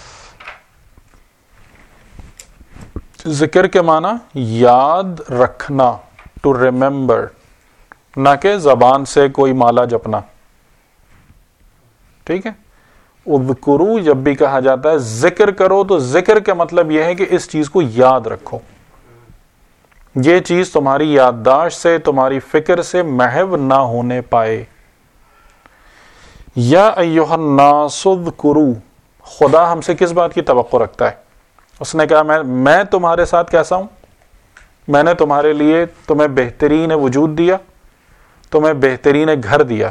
ذکر کے معنی یاد رکھنا، ٹو ریممبر، نہ کہ زبان سے کوئی مالا جپنا. ٹھیک ہے. اذکرو جب بھی کہا جاتا ہے ذکر کرو تو ذکر کا مطلب یہ ہے کہ اس چیز کو یاد رکھو، یہ چیز تمہاری یادداشت سے تمہاری فکر سے محو نہ ہونے پائے. یا ایھا الناس اذکروا، خدا ہم سے کس بات کی توقع رکھتا ہے؟ اس نے کہا میں تمہارے ساتھ کیسا ہوں؟ میں نے تمہارے لیے تمہیں بہترین وجود دیا، تمہیں بہترین گھر دیا،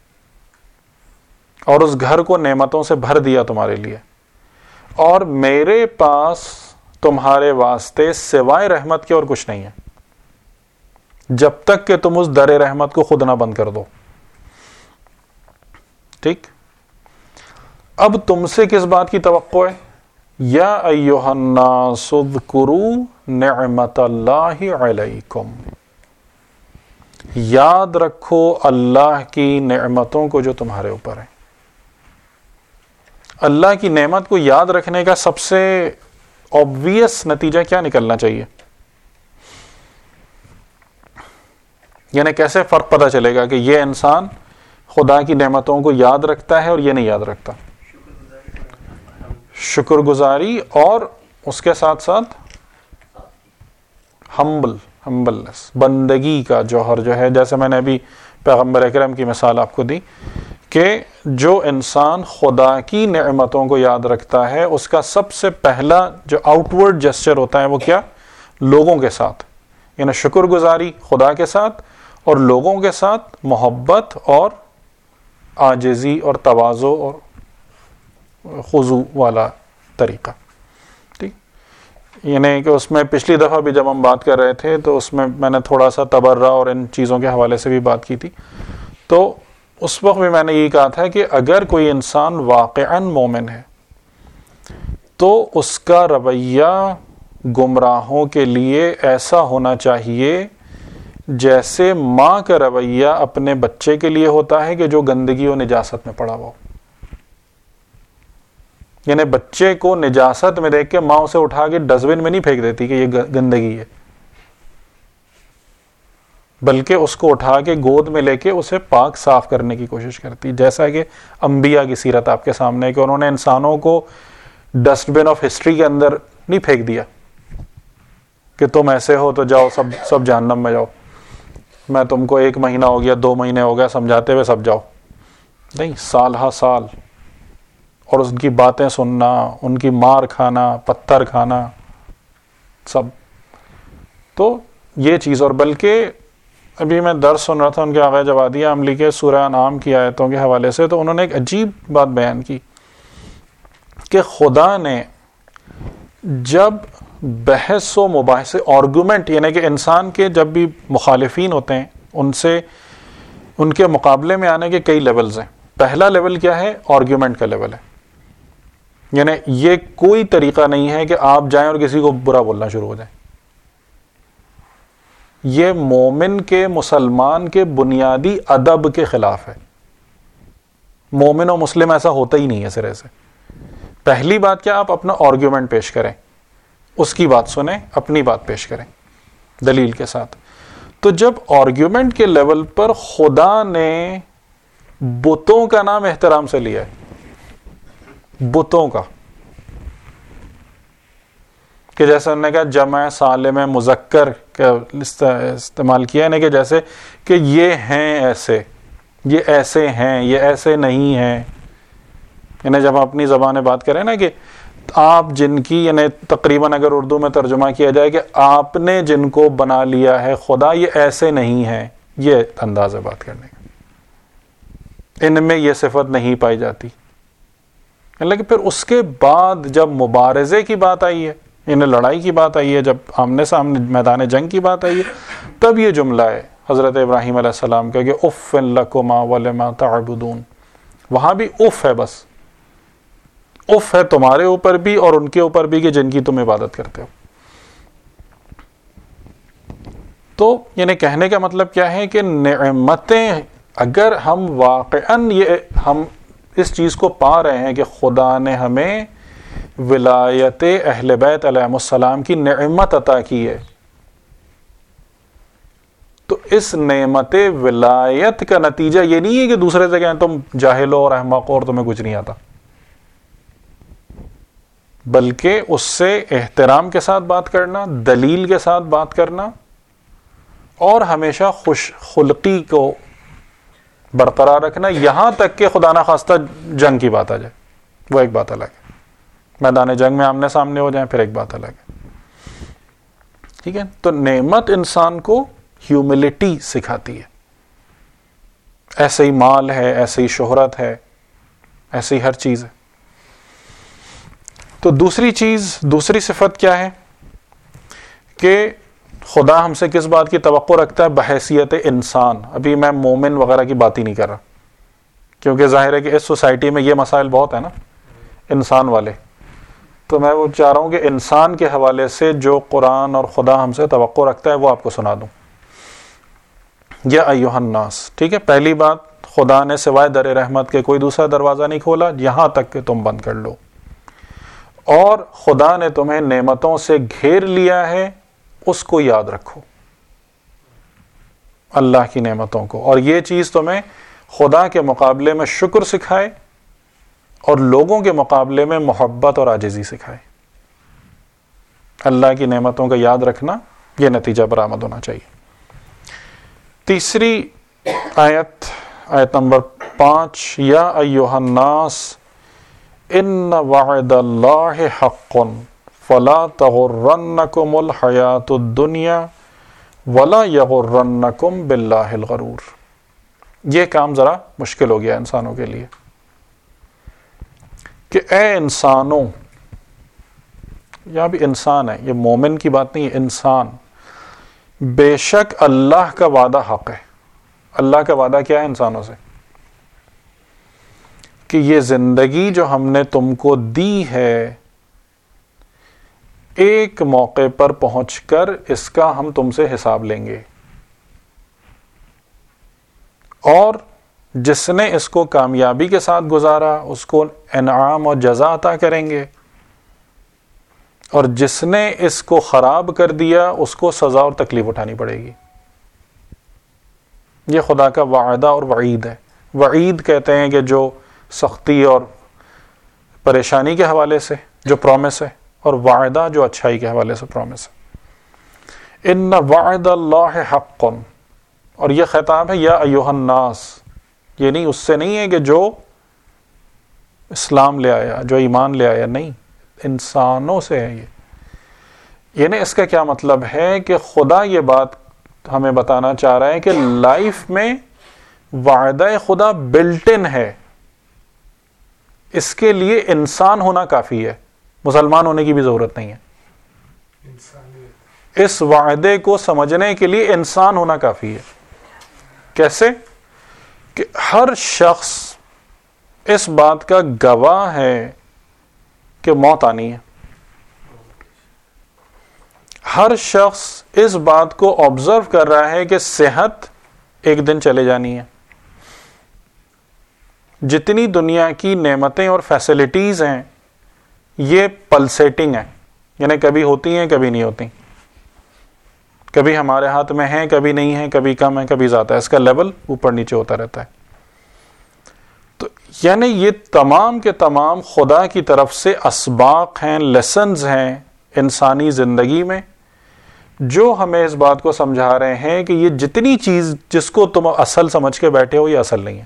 اور اس گھر کو نعمتوں سے بھر دیا تمہارے لیے، اور میرے پاس تمہارے واسطے سوائے رحمت کے اور کچھ نہیں ہے، جب تک کہ تم اس در رحمت کو خود نہ بند کر دو. ٹھیک، اب تم سے کس بات کی توقع ہے؟ یا ایھا الناس اذکروا نعمت اللہ علیکم، یاد رکھو اللہ کی نعمتوں کو جو تمہارے اوپر ہیں. اللہ کی نعمت کو یاد رکھنے کا سب سے obvious نتیجہ کیا نکلنا چاہیے؟ یعنی کیسے فرق پتہ چلے گا کہ یہ انسان خدا کی نعمتوں کو یاد رکھتا ہے اور یہ نہیں یاد رکھتا؟ شکر گزاری اور اس کے ساتھ ساتھ ہمبلنس، بندگی کا جوہر جو ہے. جیسے میں نے ابھی پیغمبر اکرم کی مثال آپ کو دی کہ جو انسان خدا کی نعمتوں کو یاد رکھتا ہے اس کا سب سے پہلا جو آؤٹ ورڈ جسچر ہوتا ہے وہ کیا؟ لوگوں کے ساتھ، یعنی شکر گزاری خدا کے ساتھ اور لوگوں کے ساتھ محبت اور عاجزی اور تواضع اور خضوع والا طریقہ. ٹھیک، یعنی کہ اس میں پچھلی دفعہ بھی جب ہم بات کر رہے تھے تو اس میں نے تھوڑا سا تبرع اور ان چیزوں کے حوالے سے بھی بات کی تھی. تو اس وقت بھی میں نے یہ کہا تھا کہ اگر کوئی انسان واقعاً مومن ہے تو اس کا رویہ گمراہوں کے لیے ایسا ہونا چاہیے جیسے ماں کا رویہ اپنے بچے کے لیے ہوتا ہے کہ جو گندگی و نجاست میں پڑا ہوا ہو. یعنی بچے کو نجاست میں دیکھ کے ماں اسے اٹھا کے ڈسٹ بن میں نہیں پھینک دیتی کہ یہ گندگی ہے، بلکہ اس کو اٹھا کے گود میں لے کے اسے پاک صاف کرنے کی کوشش کرتی. جیسا کہ انبیاء کی سیرت آپ کے سامنے ہے کہ انہوں نے انسانوں کو ڈسٹ بن آف ہسٹری کے اندر نہیں پھینک دیا کہ تم ایسے ہو تو جاؤ سب جہنم میں جاؤ، میں تم کو 1 مہینہ ہو گیا 2 مہینے ہو گیا سمجھاتے ہوئے سب جاؤ. نہیں، سال ہا سال اور ان کی باتیں سننا، ان کی مار کھانا، پتھر کھانا، سب. تو یہ چیز، اور بلکہ ابھی میں درس سن رہا تھا ان کے آغا جوادیہ عملی کے سورہ انعام کی آیتوں کے حوالے سے، تو انہوں نے ایک عجیب بات بیان کی کہ خدا نے جب بحث و مباحثے آرگومنٹ، یعنی کہ انسان کے جب بھی مخالفین ہوتے ہیں ان کے مقابلے میں آنے کے کئی لیولز ہیں. پہلا لیول کیا ہے؟ آرگومنٹ کا لیول ہے. یعنی یہ کوئی طریقہ نہیں ہے کہ آپ جائیں اور کسی کو برا بولنا شروع ہو جائیں. یہ مومن کے، مسلمان کے بنیادی ادب کے خلاف ہے. مومن و مسلم ایسا ہوتا ہی نہیں ہے سرے سے. پہلی بات کیا؟ آپ اپنا آرگومنٹ پیش کریں، اس کی بات سنیں، اپنی بات پیش کریں دلیل کے ساتھ. تو جب آرگومنٹ کے لیول پر خدا نے بتوں کا نام احترام سے لیا ہے، بتوں کا، کہ جیسے انہوں نے کہا جمع سالم مذکر کا استعمال کیا، یعنی کہ جیسے کہ یہ ہیں ایسے، یہ ایسے ہیں، یہ ایسے نہیں ہیں. یعنی جب ہم اپنی زبان بات کریں نا کہ آپ جن کی، یعنی تقریباً اگر اردو میں ترجمہ کیا جائے کہ آپ نے جن کو بنا لیا ہے خدا، یہ ایسے نہیں ہیں، یہ انداز ہے بات کرنے کا، ان میں یہ صفت نہیں پائی جاتی. لیکن پھر اس کے بعد جب مبارزے کی بات آئی ہے، یعنی لڑائی کی بات آئی ہے، جب آمنے سامنے میدان جنگ کی بات آئی ہے، تب یہ جملہ ہے حضرت ابراہیم علیہ السلام کا کہ اف لکما ولما تعبدون. وہاں بھی اف ہے، بس اف ہے تمہارے اوپر بھی اور ان کے اوپر بھی کہ جن کی تم عبادت کرتے ہو. تو یعنی کہنے کا مطلب کیا ہے کہ نعمتیں، اگر ہم واقعاً ہم اس چیز کو پا رہے ہیں کہ خدا نے ہمیں ولایت اہل بیت علیہم السلام کی نعمت عطا کی ہے، تو اس نعمت ولایت کا نتیجہ یہ نہیں ہے کہ دوسرے سے کہیں تم جاہل ہو اور احمق ہو اور تمہیں کچھ نہیں آتا. بلکہ اس سے احترام کے ساتھ بات کرنا، دلیل کے ساتھ بات کرنا، اور ہمیشہ خوش خلقی کو برقرار رکھنا، یہاں تک کہ خدا نخواستہ جنگ کی بات آ جائے، وہ ایک بات الگ ہے. میدان جنگ میں آمنے سامنے ہو جائیں پھر ایک بات الگ ہے. ٹھیک ہے. تو نعمت انسان کو ہیوملٹی سکھاتی ہے. ایسے ہی مال ہے، ایسے ہی شہرت ہے، ایسے ہی ہر چیز ہے. تو دوسری صفت کیا ہے کہ خدا ہم سے کس بات کی توقع رکھتا ہے؟ بحیثیت انسان. ابھی میں مومن وغیرہ کی بات ہی نہیں کر رہا، کیونکہ ظاہر ہے کہ اس سوسائٹی میں یہ مسائل بہت ہیں نا انسان والے. تو میں وہ چاہ رہا ہوں کہ انسان کے حوالے سے جو قرآن اور خدا ہم سے توقع رکھتا ہے وہ آپ کو سنا دوں. یا ایھا الناس. ٹھیک ہے. پہلی بات، خدا نے سوائے در رحمت کے کوئی دوسرا دروازہ نہیں کھولا یہاں تک کہ تم بند کر لو. اور خدا نے تمہیں نعمتوں سے گھیر لیا ہے، اس کو یاد رکھو، اللہ کی نعمتوں کو. اور یہ چیز تمہیں خدا کے مقابلے میں شکر سکھائے اور لوگوں کے مقابلے میں محبت اور عاجزی سکھائے. اللہ کی نعمتوں کا یاد رکھنا، یہ نتیجہ برآمد ہونا چاہیے. تیسری آیت نمبر 5، یا ایھا الناس ان وعد اللہ حق فلا تغرنکم الحیاۃ الدنیا ولا یغرنکم باللہ الغرور. یہ کام ذرا مشکل ہو گیا انسانوں کے لیے کہ اے انسانوں، یہاں بھی انسان ہے، یہ مومن کی بات نہیں ہے، انسان. بے شک اللہ کا وعدہ حق ہے. اللہ کا وعدہ کیا ہے انسانوں سے؟ کہ یہ زندگی جو ہم نے تم کو دی ہے، ایک موقع پر پہنچ کر اس کا ہم تم سے حساب لیں گے، اور جس نے اس کو کامیابی کے ساتھ گزارا اس کو انعام اور جزا عطا کریں گے، اور جس نے اس کو خراب کر دیا اس کو سزا اور تکلیف اٹھانی پڑے گی. یہ خدا کا وعدہ اور وعید ہے. وعید کہتے ہیں کہ جو سختی اور پریشانی کے حوالے سے جو پرومس ہے، اور وعدہ جو اچھائی کے حوالے سے پرومس ہے. ان وعد اللہ حق. اور یہ خطاب ہے یا ایھا الناس. یہ نہیں، اس سے نہیں ہے کہ جو اسلام لے آیا، جو ایمان لے آیا، نہیں، انسانوں سے ہے. یعنی اس کا کیا مطلب ہے کہ خدا یہ بات ہمیں بتانا چاہ رہا ہے کہ لائف میں وعدہ خدا بلٹ ان ہے. اس کے لیے انسان ہونا کافی ہے، مسلمان ہونے کی بھی ضرورت نہیں ہے. اس وعدے کو سمجھنے کے لیے انسان ہونا کافی ہے. کیسے؟ کہ ہر شخص اس بات کا گواہ ہے کہ موت آنی ہے. ہر شخص اس بات کو آبزرو کر رہا ہے کہ صحت ایک دن چلے جانی ہے. جتنی دنیا کی نعمتیں اور فیسلٹیز ہیں یہ پلسیٹنگ ہیں، یعنی کبھی ہوتی ہیں کبھی نہیں ہوتی، کبھی ہمارے ہاتھ میں ہیں کبھی نہیں ہیں، کبھی کم ہے کبھی زیادہ ہے. اس کا لیول اوپر نیچے ہوتا رہتا ہے. تو یعنی یہ تمام کے تمام خدا کی طرف سے اسباق ہیں، لیسنز ہیں انسانی زندگی میں، جو ہمیں اس بات کو سمجھا رہے ہیں کہ یہ جتنی چیز جس کو تم اصل سمجھ کے بیٹھے ہو یہ اصل نہیں ہے.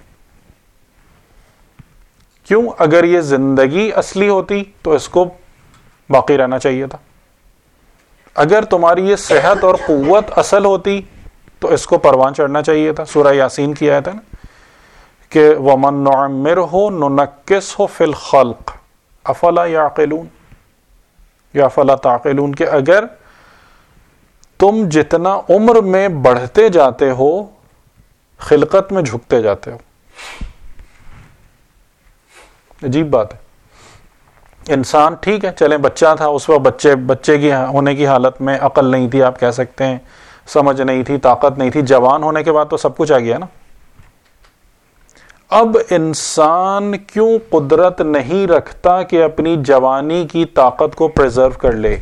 کیوں؟ اگر یہ زندگی اصلی ہوتی تو اس کو باقی رہنا چاہیے تھا. اگر تمہاری یہ صحت اور قوت اصل ہوتی تو اس کو پروان چڑھنا چاہیے تھا. سورہ یاسین کی آیت ہے نا کہ وَمَن نُعَمِّرْهُ نُنَكِّسْهُ فِي الْخَلْقِ أَفَلَا يَعْقِلُونَ یا فَلَا تَعْقِلُونَ کہ اگر تم جتنا عمر میں بڑھتے جاتے ہو خلقت میں جھکتے جاتے ہو. عجیب بات ہے. انسان ٹھیک ہے چلیں بچہ تھا اس وقت بچے کی ہونے کی حالت میں عقل نہیں تھی، آپ کہہ سکتے ہیں سمجھ نہیں تھی، طاقت نہیں تھی. جوان ہونے کے بعد تو سب کچھ آ گیا نا. اب انسان کیوں قدرت نہیں رکھتا کہ اپنی جوانی کی طاقت کو پریزرو کر لے؟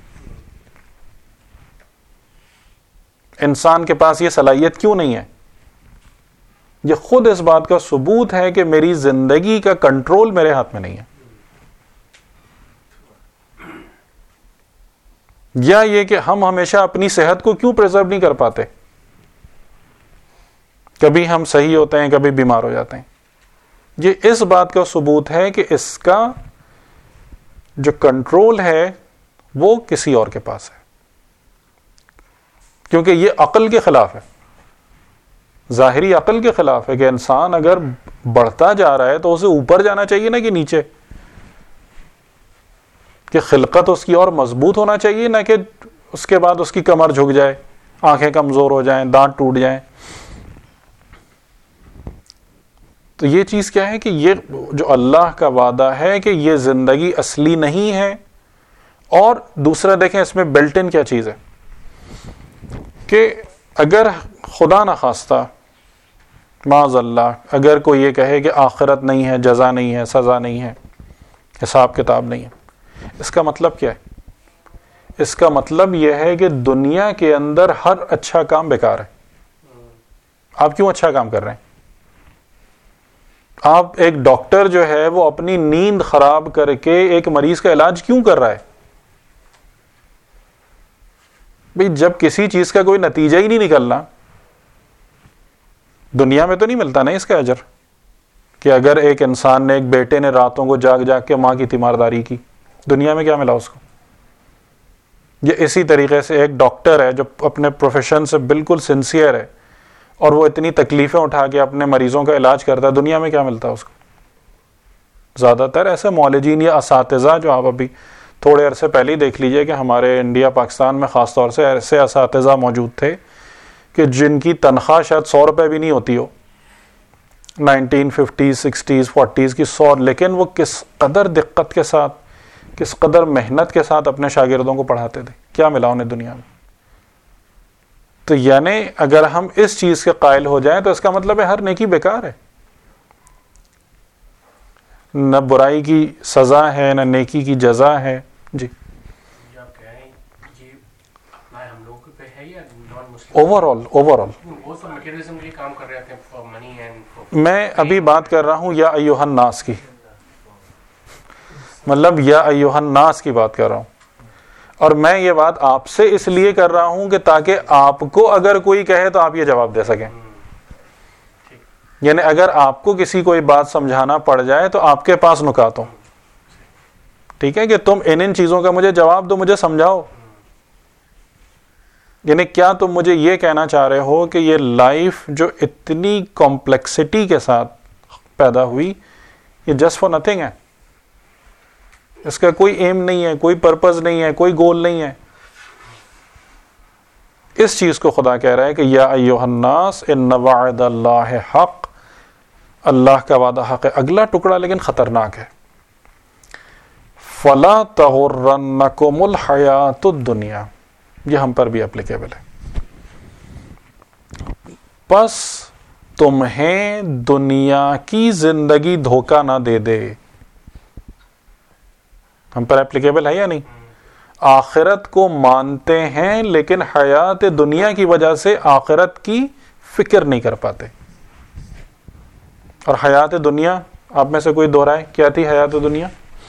انسان کے پاس یہ صلاحیت کیوں نہیں ہے؟ یہ خود اس بات کا ثبوت ہے کہ میری زندگی کا کنٹرول میرے ہاتھ میں نہیں ہے. یا یہ کہ ہم ہمیشہ اپنی صحت کو کیوں پریزرو نہیں کر پاتے؟ کبھی ہم صحیح ہوتے ہیں، کبھی بیمار ہو جاتے ہیں. یہ اس بات کا ثبوت ہے کہ اس کا جو کنٹرول ہے وہ کسی اور کے پاس ہے، کیونکہ یہ عقل کے خلاف ہے، ظاہری عقل کے خلاف ہے کہ انسان اگر بڑھتا جا رہا ہے تو اسے اوپر جانا چاہیے نا کہ نیچے، کہ خلقت اس کی اور مضبوط ہونا چاہیے، نہ کہ اس کے بعد اس کی کمر جھک جائے، آنکھیں کمزور ہو جائیں، دانت ٹوٹ جائیں. تو یہ چیز کیا ہے کہ یہ جو اللہ کا وعدہ ہے کہ یہ زندگی اصلی نہیں ہے. اور دوسرا دیکھیں اس میں بلٹ ان کیا چیز ہے کہ اگر خدا نخواستہ معاذ اللہ اگر کوئی یہ کہے کہ آخرت نہیں ہے، جزا نہیں ہے، سزا نہیں ہے، حساب کتاب نہیں ہے، اس کا مطلب کیا ہے؟ اس کا مطلب یہ ہے کہ دنیا کے اندر ہر اچھا کام بیکار ہے. آپ کیوں اچھا کام کر رہے ہیں؟ آپ ایک ڈاکٹر جو ہے وہ اپنی نیند خراب کر کے ایک مریض کا علاج کیوں کر رہا ہے؟ بھئی جب کسی چیز کا کوئی نتیجہ ہی نہیں نکلنا، دنیا میں تو نہیں ملتا نا اس کا اجر، کہ اگر ایک انسان نے، ایک بیٹے نے راتوں کو جاگ جاگ کے ماں کی تیمارداری کی، دنیا میں کیا ملا اس کو؟ یہ اسی طریقے سے ایک ڈاکٹر ہے جو اپنے پروفیشن سے بالکل سنسیئر ہے اور وہ اتنی تکلیفیں اٹھا کے اپنے مریضوں کا علاج کرتا ہے، دنیا میں کیا ملتا ہے اس کو؟ زیادہ تر ایسے معالجین یا اساتذہ جو آپ ابھی تھوڑے عرصے پہلے ہی دیکھ لیجئے کہ ہمارے انڈیا پاکستان میں خاص طور سے ایسے اساتذہ موجود تھے کہ جن کی تنخواہ شاید 100 روپے بھی نہیں ہوتی ہو، 1950s 60s 40s کی 100، لیکن وہ کس قدر دقت کے ساتھ، کس قدر محنت کے ساتھ اپنے شاگردوں کو پڑھاتے تھے. کیا ملا انہیں دنیا میں؟ تو یعنی اگر ہم اس چیز کے قائل ہو جائیں تو اس کا مطلب ہے ہر نیکی بیکار ہے، نہ برائی کی سزا ہے، نہ نیکی کی جزا ہے. جی آپ کہہ رہے ہیں یہ اپنا ہم لوگوں پہ ہے یا نان مسلم؟ اوور آل وہ تو میٹیریلزم کے کام کر رہے تھے فار منی اینڈ میں ابھی بات کر رہا ہوں یا ایھا الناس کی، مطلب یا ایھا الناس کی بات کر رہا ہوں. اور میں یہ بات آپ سے اس لیے کر رہا ہوں کہ تاکہ آپ کو اگر کوئی کہے تو آپ یہ جواب دے سکیں. یعنی اگر آپ کو کسی کو یہ بات سمجھانا پڑ جائے تو آپ کے پاس نکات ہوں، ٹھیک ہے، کہ تم ان چیزوں کا مجھے جواب دو، مجھے سمجھاؤ. یعنی کیا تم مجھے یہ کہنا چاہ رہے ہو کہ یہ لائف جو اتنی کمپلیکسٹی کے ساتھ پیدا ہوئی یہ جسٹ فار نتھنگ ہے؟ اس کا کوئی ایم نہیں ہے، کوئی پرپز نہیں ہے، کوئی گول نہیں ہے. اس چیز کو خدا کہہ رہا ہے کہ یا ایھا الناس ان وعد اللہ حق، اللہ کا وعدہ حق ہے. اگلا ٹکڑا لیکن خطرناک ہے، فلا تغرنکم الحیات الدنیا، یہ ہم پر بھی اپلیکیبل ہے. پس تمہیں دنیا کی زندگی دھوکہ نہ دے دے. ہم پر اپلیکیبل ہے یا نہیں؟ آخرت کو مانتے ہیں لیکن حیات دنیا کی وجہ سے آخرت کی فکر نہیں کر پاتے. اور حیات دنیا آپ میں سے کوئی دہرائے کیا تھی حیات دنیا؟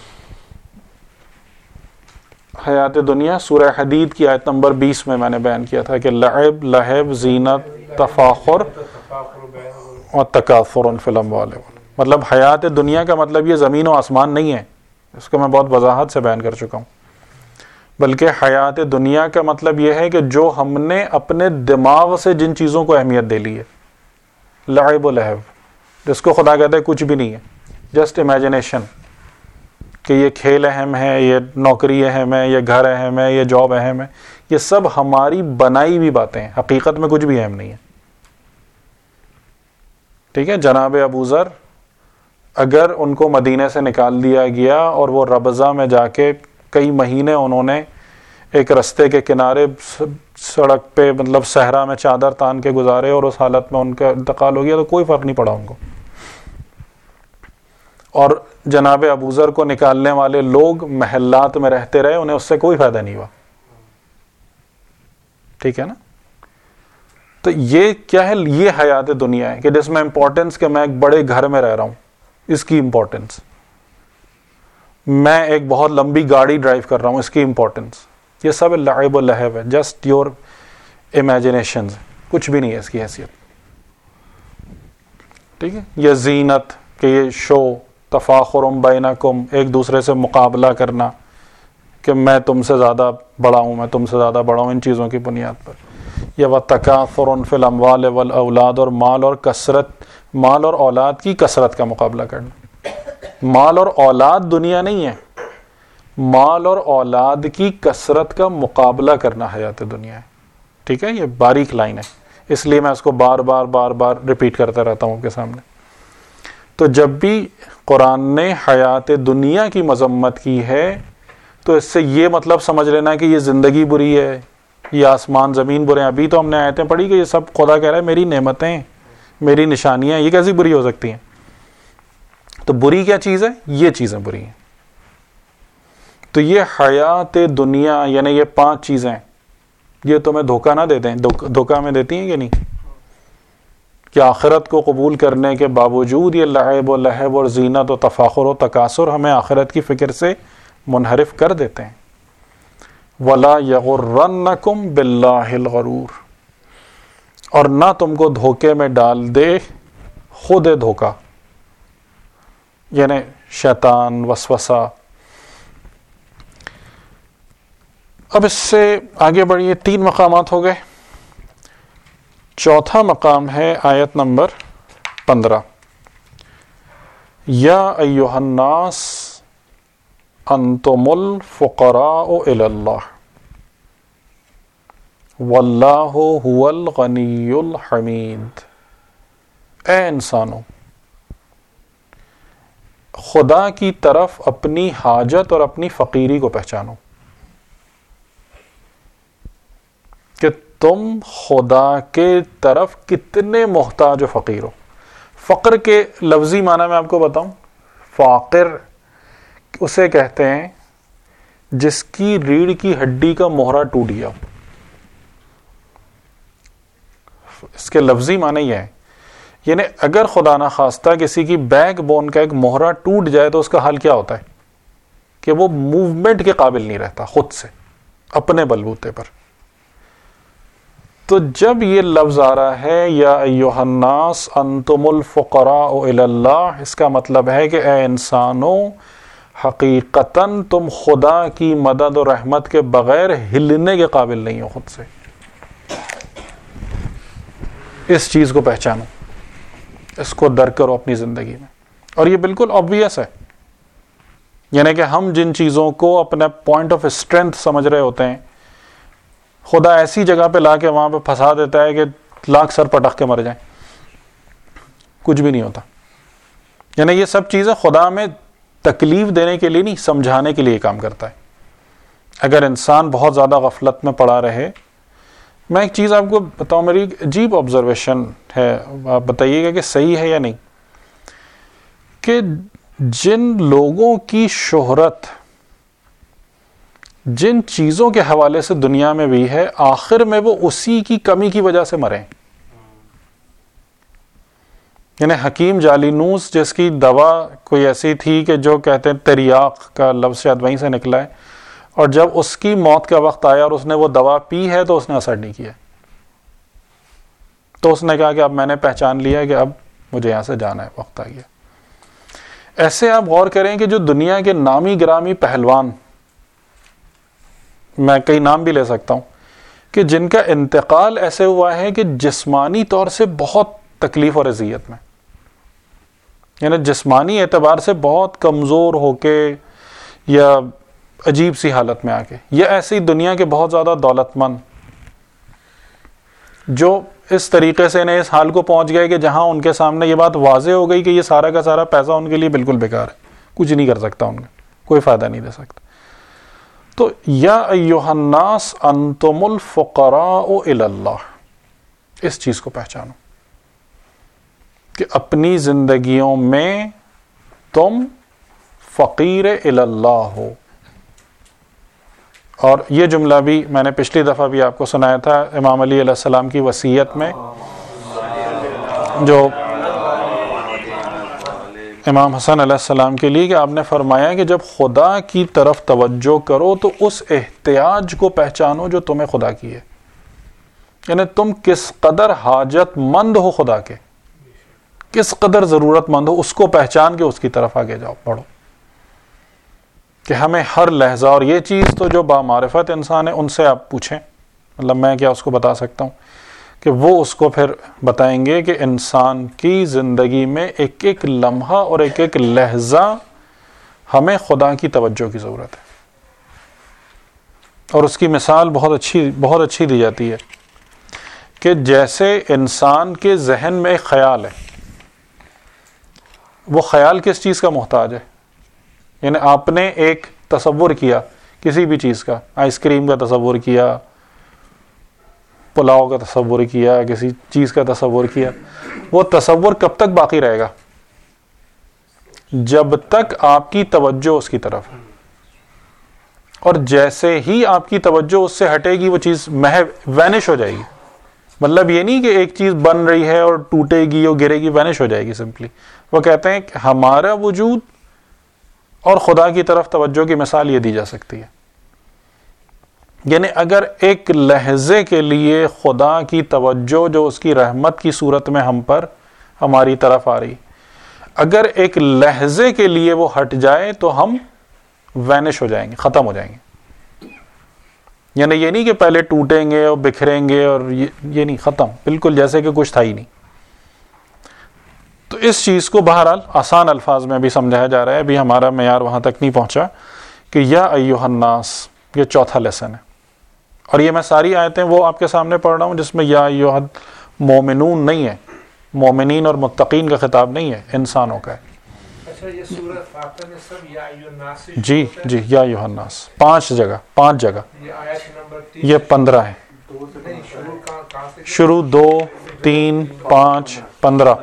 حیات دنیا سورہ حدید کی آیت نمبر 20 میں نے بیان کیا تھا کہ لعب، لہب، زینت، تفاخر اور تکاثر فی الاموال. مطلب حیات دنیا کا مطلب یہ زمین و آسمان نہیں ہے، اس کو میں بہت وضاحت سے بیان کر چکا ہوں. بلکہ حیات دنیا کا مطلب یہ ہے کہ جو ہم نے اپنے دماغ سے جن چیزوں کو اہمیت دے لی ہے، لعب و لہب، جس کو خدا کہتا ہے کچھ بھی نہیں ہے، جسٹ امیجنیشن، کہ یہ کھیل اہم ہے، یہ نوکری اہم ہے، یہ گھر اہم ہے، یہ جاب اہم ہے، یہ سب ہماری بنائی ہوئی باتیں ہیں، حقیقت میں کچھ بھی اہم نہیں ہے. ٹھیک ہے، جناب ابو ذر اگر ان کو مدینے سے نکال دیا گیا اور وہ ربضہ میں جا کے کئی مہینے انہوں نے ایک رستے کے کنارے سڑک پہ مطلب صحرا میں چادر تان کے گزارے اور اس حالت میں ان کا انتقال ہو گیا تو کوئی فرق نہیں پڑا ان کو. اور جناب ابو ذر کو نکالنے والے لوگ محلات میں رہتے رہے، انہیں اس سے کوئی فائدہ نہیں ہوا. ٹھیک ہے نا؟ تو یہ کیا ہے؟ یہ حیات دنیا ہے کہ جس میں امپورٹنس کہ میں ایک بڑے گھر میں رہ رہا ہوں، اس کی امپورٹنس. میں ایک بہت لمبی گاڑی ڈرائیو کر رہا ہوں، اس کی امپورٹنس. یہ سب لعب و لہو ہے, جسٹ یور امیجنیشنز, کچھ بھی نہیں ہے اس کی حیثیت. ٹھیک ہے, یہ زینت کہ یہ شو, تفاخرم بینکم, ایک دوسرے سے مقابلہ کرنا کہ میں تم سے زیادہ بڑا ہوں, میں تم سے زیادہ بڑا ہوں, ان چیزوں کی بنیاد پر. یہ وتکاثر فی الاموال والاولاد, اور مال اور کثرت, مال اور اولاد کی کثرت کا مقابلہ کرنا. مال اور اولاد دنیا نہیں ہے, مال اور اولاد کی کثرت کا مقابلہ کرنا حیات دنیا ہے. ٹھیک ہے, یہ باریک لائن ہے, اس لیے میں اس کو بار بار ریپیٹ کرتا رہتا ہوں آپ کے سامنے. تو جب بھی قرآن نے حیات دنیا کی مذمت کی ہے تو اس سے یہ مطلب سمجھ لینا کہ یہ زندگی بری ہے, یہ آسمان زمین برے ہیں. ابھی تو ہم نے آیتیں پڑھی کہ یہ سب خدا کہہ رہا ہے میری نعمتیں, میری نشانیاں, یہ کیسی بری ہو سکتی ہیں؟ تو بری کیا چیز ہے؟ یہ چیزیں بری ہیں. تو یہ حیات دنیا یعنی یہ 5 چیزیں, یہ تمہیں دھوکہ نہ دیتے ہیں, دھوکہ میں دیتی ہیں کہ نہیں, کہ آخرت کو قبول کرنے کے باوجود یہ لعب و لہو اور زینت و تفاخر و تکاثر ہمیں آخرت کی فکر سے منحرف کر دیتے ہیں. وَلَا يَغُرَّنَّكُمْ بِاللَّهِ الْغَرُورُ, اور نہ تم کو دھوکے میں ڈال دے خود دھوکہ, یعنی شیطان, وسوسہ. اب اس سے آگے بڑھیے, 3 مقامات ہو گئے. چوتھا مقام ہے آیت نمبر 15. یا ایھا الناس انتم الفقراء الی اللہ واللہ هو الغنی الحمید. اے انسانوں, خدا کی طرف اپنی حاجت اور اپنی فقیری کو پہچانو کہ تم خدا کے طرف کتنے محتاج و فقیر ہو. فقر کے لفظی معنی میں آپ کو بتاؤں, فاقر اسے کہتے ہیں جس کی ریڑھ کی ہڈی کا مہرہ ٹوٹ گیا. اس کے لفظی معنی یہ ہے, یعنی اگر خدا نہ خواستہ کسی کی بیک بون کا ایک مہرہ ٹوٹ جائے تو اس کا حال کیا ہوتا ہے کہ وہ موومنٹ کے قابل نہیں رہتا خود سے اپنے بلبوتے پر. تو جب یہ لفظ آ رہا ہے یا ایھا الناس انتم الفقراء الی اللہ, اس کا مطلب ہے کہ اے انسانوں, حقیقتاً تم خدا کی مدد اور رحمت کے بغیر ہلنے کے قابل نہیں ہو خود سے. اس چیز کو پہچانو, اس کو درک کرو اپنی زندگی میں. اور یہ بالکل obvious ہے, یعنی کہ ہم جن چیزوں کو اپنا پوائنٹ آف اسٹرینتھ سمجھ رہے ہوتے ہیں, خدا ایسی جگہ پہ لا کے وہاں پہ پھنسا دیتا ہے کہ لاکھ سر پٹک کے مر جائیں, کچھ بھی نہیں ہوتا. یعنی یہ سب چیزیں خدا میں تکلیف دینے کے لیے نہیں, سمجھانے کے لیے کام کرتا ہے. اگر انسان بہت زیادہ غفلت میں پڑا رہے, میں ایک چیز آپ کو بتاؤں, میری ایک عجیب آبزرویشن ہے, آپ بتائیے گا کہ صحیح ہے یا نہیں, کہ جن لوگوں کی شہرت جن چیزوں کے حوالے سے دنیا میں بھی ہے, آخر میں وہ اسی کی کمی کی وجہ سے مرے. یعنی حکیم جالینوس جس کی دوا کوئی ایسی تھی کہ جو کہتے ہیں تریاق کا لفظ شاید وہیں سے نکلا ہے, اور جب اس کی موت کا وقت آیا اور اس نے وہ دوا پی ہے تو اس نے اثر نہیں کیا, تو اس نے کہا کہ اب میں نے پہچان لیا کہ اب مجھے یہاں سے جانا ہے, وقت آ گیا. ایسے آپ غور کریں کہ جو دنیا کے نامی گرامی پہلوان, میں کئی نام بھی لے سکتا ہوں, کہ جن کا انتقال ایسے ہوا ہے کہ جسمانی طور سے بہت تکلیف اور اذیت میں, یعنی جسمانی اعتبار سے بہت کمزور ہو کے یا عجیب سی حالت میں آ کے, یا ایسی دنیا کے بہت زیادہ دولت مند جو اس طریقے سے انہیں اس حال کو پہنچ گئے کہ جہاں ان کے سامنے یہ بات واضح ہو گئی کہ یہ سارا کا سارا پیسہ ان کے لیے بالکل بیکار ہے, کچھ نہیں کر سکتا, ان کا کوئی فائدہ نہیں دے سکتا. تو یا ایھا الناس انتم الفقراء الی اللہ, اس چیز کو پہچانو کہ اپنی زندگیوں میں تم فقیر الی اللہ ہو. اور یہ جملہ بھی میں نے پچھلی دفعہ بھی آپ کو سنایا تھا, امام علی علیہ السلام کی وصیت میں, جو امام حسن علیہ السلام کے لیے کہ آپ نے فرمایا کہ جب خدا کی طرف توجہ کرو تو اس احتیاج کو پہچانو جو تمہیں خدا کی ہے، یعنی تم کس قدر حاجت مند ہو خدا کے، کس قدر ضرورت مند ہو، اس کو پہچان کے اس کی طرف آگے جاؤ، بڑھو، کہ ہمیں ہر لحظہ، اور یہ چیز تو جو بامعرفت انسان ہے ان سے آپ پوچھیں، مطلب میں کیا اس کو بتا سکتا ہوں، کہ وہ اس کو پھر بتائیں گے کہ انسان کی زندگی میں ایک ایک لمحہ اور ایک ایک لحظہ ہمیں خدا کی توجہ کی ضرورت ہے. اور اس کی مثال بہت اچھی دی جاتی ہے کہ جیسے انسان کے ذہن میں ایک خیال ہے، وہ خیال کس چیز کا محتاج ہے؟ یعنی آپ نے ایک تصور کیا کسی بھی چیز کا، آئس کریم کا تصور کیا، پلاؤ کا تصور کیا، کسی چیز کا تصور کیا، وہ تصور کب تک باقی رہے گا؟ جب تک آپ کی توجہ اس کی طرف ہے. اور جیسے ہی آپ کی توجہ اس سے ہٹے گی وہ چیز محو وینش ہو جائے گی. مطلب یہ نہیں کہ ایک چیز بن رہی ہے اور ٹوٹے گی اور گرے گی، وینش ہو جائے گی سمپلی. وہ کہتے ہیں کہ ہمارا وجود اور خدا کی طرف توجہ کی مثال یہ دی جا سکتی ہے. یعنی اگر ایک لحظے کے لیے خدا کی توجہ جو اس کی رحمت کی صورت میں ہم پر ہماری طرف آ رہی، اگر ایک لحظے کے لیے وہ ہٹ جائے تو ہم وینش ہو جائیں گے، ختم ہو جائیں گے. یعنی یہ نہیں کہ پہلے ٹوٹیں گے اور بکھریں گے، اور یہ نہیں، ختم، بالکل جیسے کہ کچھ تھا ہی نہیں. تو اس چیز کو بہرحال آسان الفاظ میں بھی سمجھایا جا رہا ہے، ابھی ہمارا معیار وہاں تک نہیں پہنچا کہ یا ایھا الناس، یہ چوتھا لیسن ہے. اور یہ میں ساری آیتیں وہ آپ کے سامنے پڑھ رہا ہوں جس میں یا ایھا المؤمنون نہیں ہے، مومنین اور متقین کا خطاب نہیں ہے، انسانوں کا ہے. اچھا، یہ سورۃ فاتحہ میں سب یا ایھا الناس جی جی، یا ایھا الناس 5 جگہ، یہ آیت نمبر 3، یہ 15 ہے. نہیں، شروع کہاں سے؟ شروع 2 3 5 15.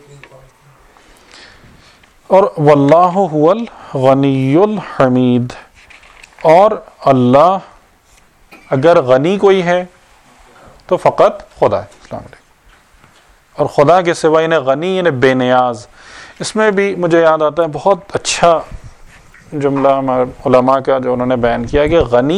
اور واللہ هو الغنی الحمید، اور اللہ اگر غنی کوئی ہے تو فقط خدا ہے. السلام علیکم. اور خدا کے سوا انہیں غنی یعنی بے نیاز. اس میں بھی مجھے یاد آتا ہے بہت اچھا جملہ ہمارے علماء کا جو انہوں نے بیان کیا کہ غنی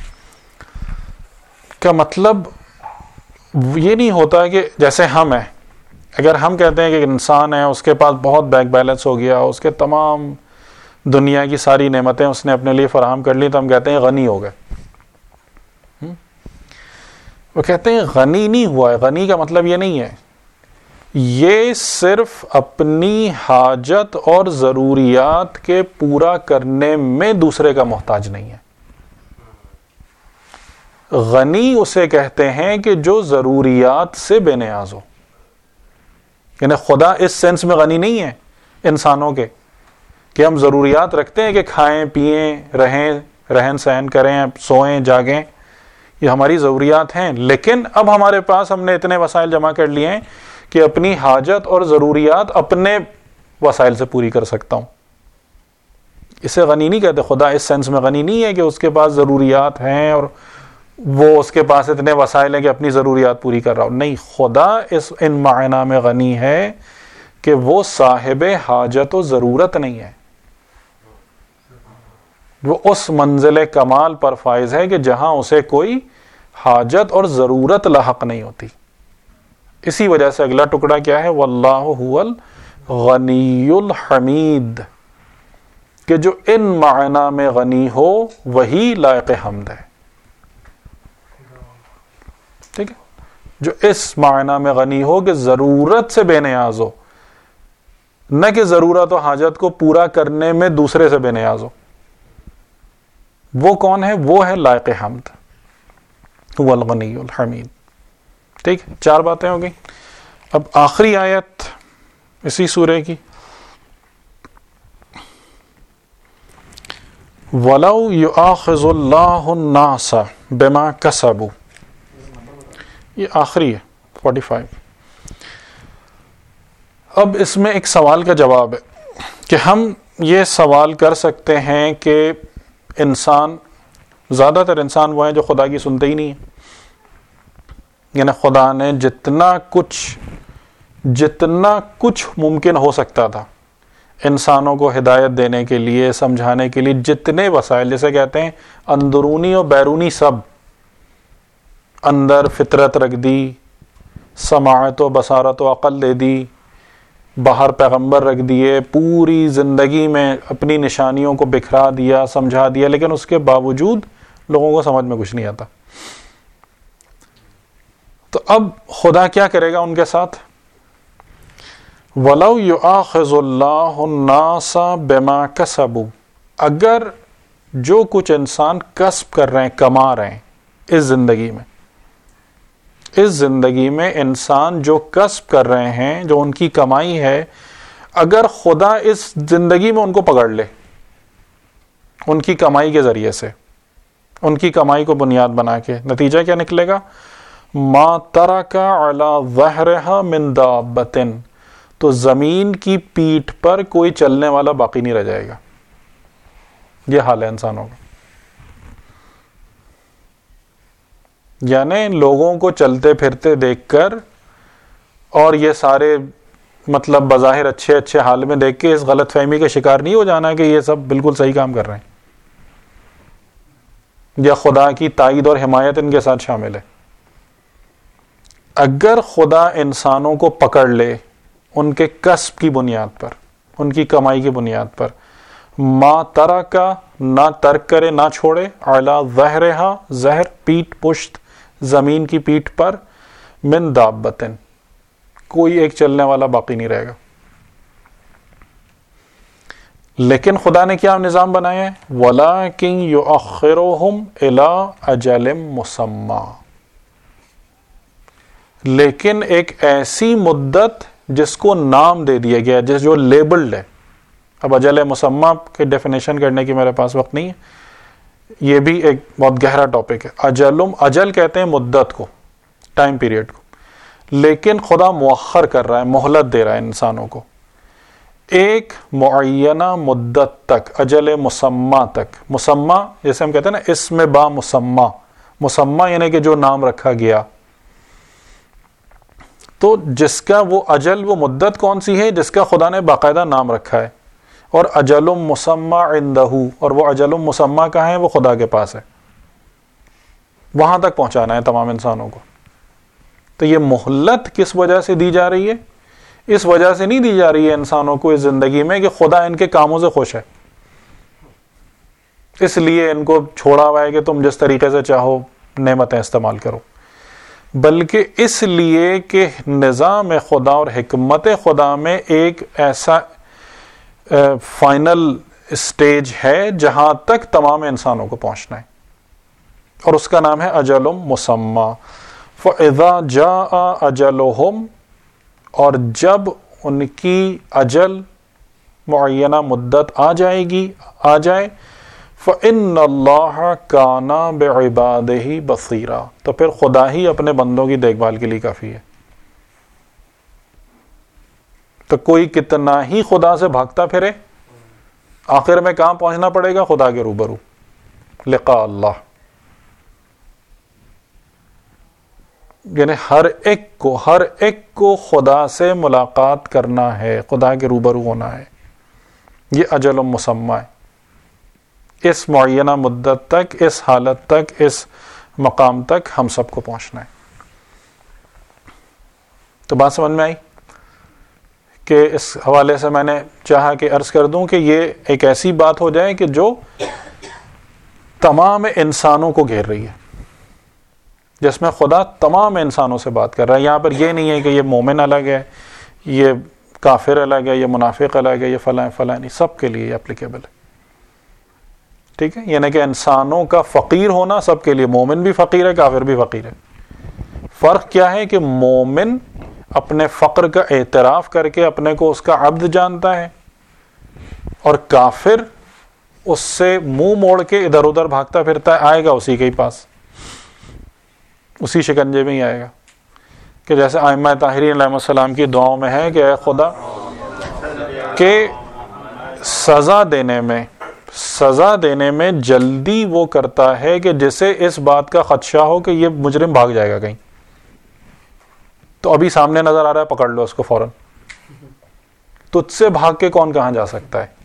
کا مطلب یہ نہیں ہوتا کہ جیسے ہم ہیں، اگر ہم کہتے ہیں کہ ایک انسان ہے اس کے پاس بہت بینک بیلنس ہو گیا، اس کے تمام دنیا کی ساری نعمتیں اس نے اپنے لیے فراہم کر لی، تو ہم کہتے ہیں غنی ہو گئے. وہ کہتے ہیں غنی نہیں ہوا ہے. غنی کا مطلب یہ نہیں ہے، یہ صرف اپنی حاجت اور ضروریات کے پورا کرنے میں دوسرے کا محتاج نہیں ہے. غنی اسے کہتے ہیں کہ جو ضروریات سے بے نیاز ہو. یعنی خدا اس سینس میں غنی نہیں ہے انسانوں کے کہ ہم ضروریات رکھتے ہیں کہ کھائیں پئیں رہیں، رہن سہن کریں، سوئیں جاگیں، یہ ہماری ضروریات ہیں. لیکن اب ہمارے پاس ہم نے اتنے وسائل جمع کر لیے ہیں کہ اپنی حاجت اور ضروریات اپنے وسائل سے پوری کر سکتا ہوں. اسے غنی نہیں کہتے. خدا اس سینس میں غنی نہیں ہے کہ اس کے پاس ضروریات ہیں اور وہ اس کے پاس اتنے وسائل ہیں کہ اپنی ضروریات پوری کر رہا ہو. نہیں، خدا ان معنی میں غنی ہے کہ وہ صاحب حاجت و ضرورت نہیں ہے. وہ اس منزل کمال پر فائز ہے کہ جہاں اسے کوئی حاجت اور ضرورت لاحق نہیں ہوتی. اسی وجہ سے اگلا ٹکڑا کیا ہے؟ واللہ هو الغنی الحمید، کہ جو ان معنی میں غنی ہو وہی لائق حمد ہے. ٹھیک ہے، جو اس معنی میں غنی ہو کہ ضرورت سے بے نیاز ہو، نہ کہ ضرورت و حاجت کو پورا کرنے میں دوسرے سے بے نیاز ہو. وہ کون ہے؟ وہ ہے لائق حمد، هو الغنی الحمید. ٹھیک، 4 باتیں ہو گئی. اب آخری آیت اسی سورہ کی، وَلَوْ يُؤَاخِذُ اللَّهُ النَّاسَ بِمَا كَسَبُوا، یہ آخری ہے 45. اب اس میں ایک سوال کا جواب ہے کہ ہم یہ سوال کر سکتے ہیں کہ انسان، زیادہ تر انسان وہ ہیں جو خدا کی سنتے ہی نہیں ہیں. یعنی خدا نے جتنا کچھ ممکن ہو سکتا تھا انسانوں کو ہدایت دینے کے لیے، سمجھانے کے لیے جتنے وسائل، جیسے کہتے ہیں اندرونی اور بیرونی سب، اندر فطرت رکھ دی، سماعت و بصارت و عقل دے دی، باہر پیغمبر رکھ دیے، پوری زندگی میں اپنی نشانیوں کو بکھرا دیا، سمجھا دیا، لیکن اس کے باوجود لوگوں کو سمجھ میں کچھ نہیں آتا. تو اب خدا کیا کرے گا ان کے ساتھ؟ وَلَوْ يُؤَاخِذُ اللَّهُ النَّاسَ بِمَا كَسَبُوا، اگر جو کچھ انسان کسب کر رہے ہیں، کما رہے ہیں اس زندگی میں انسان جو کسب کر رہے ہیں، جو ان کی کمائی ہے، اگر خدا اس زندگی میں ان کو پکڑ لے ان کی کمائی کے ذریعے سے، ان کی کمائی کو بنیاد بنا کے، نتیجہ کیا نکلے گا؟ ما ترک علی ظہرہا من دابۃ، تو زمین کی پیٹھ پر کوئی چلنے والا باقی نہیں رہ جائے گا. یہ حال ہے انسانوں کا. یعنی لوگوں کو چلتے پھرتے دیکھ کر اور یہ سارے مطلب بظاہر اچھے اچھے حال میں دیکھ کے اس غلط فہمی کا شکار نہیں ہو جانا کہ یہ سب بالکل صحیح کام کر رہے ہیں، یا خدا کی تائید اور حمایت ان کے ساتھ شامل ہے. اگر خدا انسانوں کو پکڑ لے ان کے کسب کی بنیاد پر، ان کی کمائی کی بنیاد پر، ما ترکا، نہ ترک کرے، نہ چھوڑے، علی ظہرہا، ظہر پیٹھ، پشت، زمین کی پیٹھ پر، من دابۃ، کوئی ایک چلنے والا باقی نہیں رہے گا. لیکن خدا نے کیا نظام بنایا ہے؟ وَلَٰكِن يُؤَخِّرُهُمْ إِلَىٰ أَجَلٍ مُّسَمًّى، لیکن ایک ایسی مدت جس کو نام دے دیا گیا، جس جو لیبلڈ ہے. اب اجل مسمى کے ڈیفینیشن کرنے کی میرے پاس وقت نہیں ہے، یہ بھی ایک بہت گہرا ٹاپک ہے. اجل کہتے ہیں مدت کو، ٹائم پیریڈ کو، لیکن خدا مؤخر کر رہا ہے، مہلت دے رہا ہے انسانوں کو ایک معینہ مدت تک، اجل مسمى تک. مسمى جیسے ہم کہتے ہیں نا اسم با مسمى، مسمى یعنی کہ جو نام رکھا گیا. تو جس کا وہ اجل، وہ مدت کون سی ہے؟ جس کا خدا نے باقاعدہ نام رکھا ہے. اور اجل مسمى عندہ، اور وہ اجل مسمى کہاں ہے؟ وہ خدا کے پاس ہے. وہاں تک پہنچانا ہے تمام انسانوں کو. تو یہ مہلت کس وجہ سے دی جا رہی ہے؟ اس وجہ سے نہیں دی جا رہی ہے انسانوں کو اس زندگی میں کہ خدا ان کے کاموں سے خوش ہے، اس لیے ان کو چھوڑا ہوا ہے کہ تم جس طریقے سے چاہو نعمتیں استعمال کرو، بلکہ اس لیے کہ نظام خدا اور حکمت خدا میں ایک ایسا فائنل اسٹیج ہے جہاں تک تمام انسانوں کو پہنچنا ہے، اور اس کا نام ہے اجل مسمى. فَإِذَا جَاءَ أَجَلُهُمْ، اور جب ان کی اجل، معینہ مدت آ جائے، فَإِنَّ اللَّهَ كَانَ بِعِبَادِهِ بَصِيرًا، تو پھر خدا ہی اپنے بندوں کی دیکھ بھال کے لیے کافی ہے. تو کوئی کتنا ہی خدا سے بھاگتا پھرے، آخر میں کہاں پہنچنا پڑے گا؟ خدا کے روبرو، لقاء اللہ. یعنی ہر ایک کو خدا سے ملاقات کرنا ہے، خدا کے روبرو ہونا ہے. یہ اجل مسمى ہے. اس معینہ مدت تک، اس حالت تک، اس مقام تک ہم سب کو پہنچنا ہے. تو بات سمجھ میں آئی کہ اس حوالے سے میں نے چاہا کہ عرض کر دوں کہ یہ ایک ایسی بات ہو جائے کہ جو تمام انسانوں کو گھیر رہی ہے، جس میں خدا تمام انسانوں سے بات کر رہا ہے. یہاں پر یہ نہیں ہے کہ یہ مومن الگ ہے، یہ کافر الگ ہے، یہ منافق الگ ہے، یہ فلاں نہیں، سب کے لیے اپلیکیبل ہے. ٹھیک ہے، یعنی کہ انسانوں کا فقیر ہونا سب کے لیے، مومن بھی فقیر ہے، کافر بھی فقیر ہے. فرق کیا ہے کہ مومن اپنے فقر کا اعتراف کر کے اپنے کو اس کا عبد جانتا ہے، اور کافر اس سے منہ موڑ کے ادھر ادھر بھاگتا پھرتا ہے، آئے گا اسی کے ہی پاس، اسی شکنجے میں ہی آئے گا. کہ جیسے ائمہ طاہرین علیہ السلام کی دعاؤں میں ہے کہ اے خدا کہ سزا دینے میں جلدی وہ کرتا ہے کہ جسے اس بات کا خدشہ ہو کہ یہ مجرم بھاگ جائے گا کہیں، تو ابھی سامنے نظر آ رہا ہے، پکڑ لو اس کو فوراً. تجھ سے بھاگ کے کون کہاں جا سکتا ہے.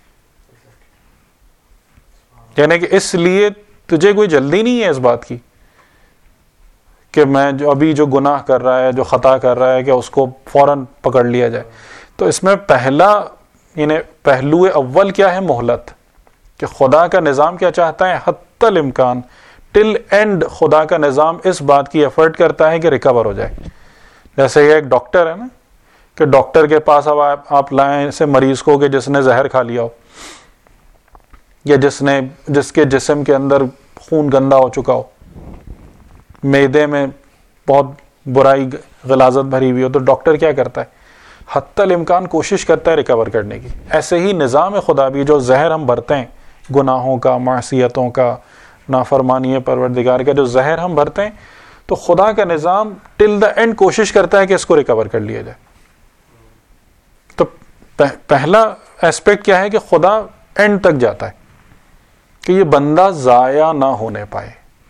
یعنی کہ اس لیے تجھے کوئی جلدی نہیں ہے اس بات کی کہ میں جو ابھی جو گناہ کر رہا ہے, جو خطا کر رہا ہے, کہ اس کو فوراً پکڑ لیا جائے. تو اس میں پہلا یعنی پہلو اول کیا ہے؟ مہلت. کہ خدا کا نظام کیا چاہتا ہے؟ حتی الامکان ٹل اینڈ خدا کا نظام اس بات کی ایفرٹ کرتا ہے کہ ریکور ہو جائے. جیسے یہ ایک ڈاکٹر ہے نا, کہ ڈاکٹر کے پاس اب آپ لائیں اسے مریض کو کہ جس نے زہر کھا لیا ہو, یا جس کے جسم کے اندر خون گندا ہو چکا ہو, معدے میں بہت برائی غلاظت بھری ہوئی ہو, تو ڈاکٹر کیا کرتا ہے؟ حتی الامکان کوشش کرتا ہے ریکور کرنے کی. ایسے ہی نظام خدا بھی, جو زہر ہم بھرتے ہیں گناہوں کا, معصیتوں کا, نافرمانی پروردگار کا, جو زہر ہم بھرتے ہیں, تو خدا کا نظام ٹل دا اینڈ کوشش کرتا ہے کہ اس کو ریکور کر لیا جائے. تو پہلا ایسپیکٹ کیا ہے کہ خدا اینڈ تک جاتا ہے کہ یہ بندہ ضائع نہ ہونے پائے.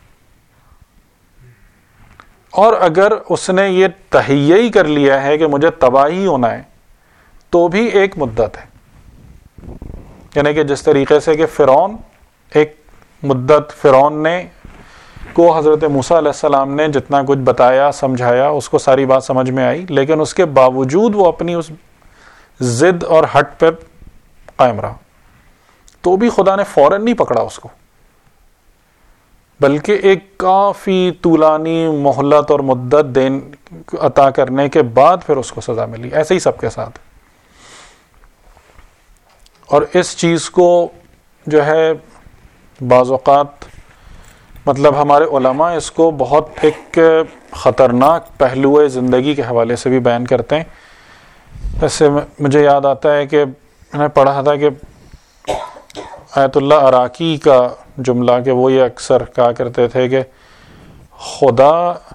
اور اگر اس نے یہ تہیہ ہی کر لیا ہے کہ مجھے تباہی ہونا ہے, تو بھی ایک مدت ہے. یعنی کہ جس طریقے سے کہ فرعون, ایک مدت فرعون نے کو حضرت موسیٰ علیہ السلام نے جتنا کچھ بتایا, سمجھایا, اس کو ساری بات سمجھ میں آئی, لیکن اس کے باوجود وہ اپنی اس ضد اور ہٹ پہ قائم رہا. تو بھی خدا نے فوراً نہیں پکڑا اس کو, بلکہ ایک کافی طولانی مہلت اور مدت عطا کرنے کے بعد پھر اس کو سزا ملی. ایسے ہی سب کے ساتھ. اور اس چیز کو جو ہے بعض اوقات مطلب ہمارے علماء اس کو بہت ایک خطرناک پہلو زندگی کے حوالے سے بھی بیان کرتے ہیں. جیسے مجھے یاد آتا ہے کہ میں نے پڑھا تھا کہ آیت اللہ عراقی کا جملہ, کہ وہ یہ اکثر کہا کرتے تھے کہ خدا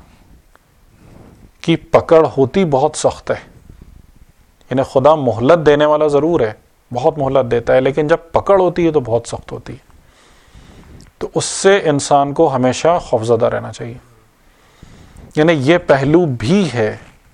کی پکڑ ہوتی بہت سخت ہے. یعنی خدا مہلت دینے والا ضرور ہے, بہت مہلت دیتا ہے, لیکن جب پکڑ ہوتی ہے تو بہت سخت ہوتی ہے. تو اس سے انسان کو ہمیشہ خوفزدہ رہنا چاہیے. یعنی یہ پہلو بھی ہے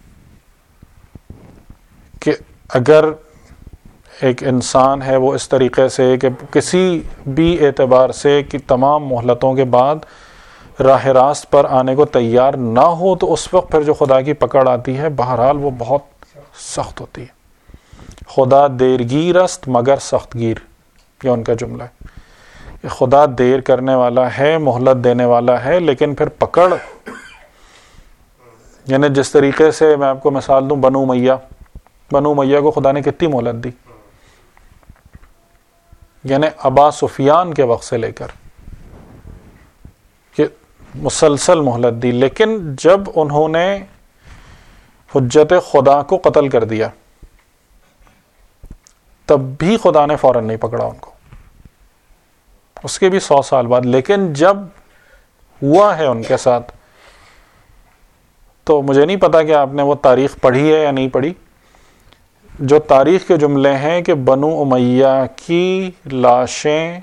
کہ اگر ایک انسان ہے وہ اس طریقے سے کہ کسی بھی اعتبار سے کہ تمام مہلتوں کے بعد راہ راست پر آنے کو تیار نہ ہو, تو اس وقت پھر جو خدا کی پکڑ آتی ہے بہرحال وہ بہت سخت ہوتی ہے. خدا دیرگیر است مگر سخت گیر, یہ ان کا جملہ ہے. خدا دیر کرنے والا ہے, مہلت دینے والا ہے, لیکن پھر پکڑ, یعنی جس طریقے سے میں آپ کو مثال دوں, بنو امیہ کو خدا نے کتنی مہلت دی. یعنی ابا سفیان کے وقت سے لے کر کہ مسلسل مہلت دی, لیکن جب انہوں نے حجت خدا کو قتل کر دیا تب بھی خدا نے فوراً نہیں پکڑا ان کو, اس کے بھی 100 سال بعد. لیکن جب ہوا ہے ان کے ساتھ, تو مجھے نہیں پتا کہ آپ نے وہ تاریخ پڑھی ہے یا نہیں پڑھی. جو تاریخ کے جملے ہیں کہ بنو امیہ کی لاشیں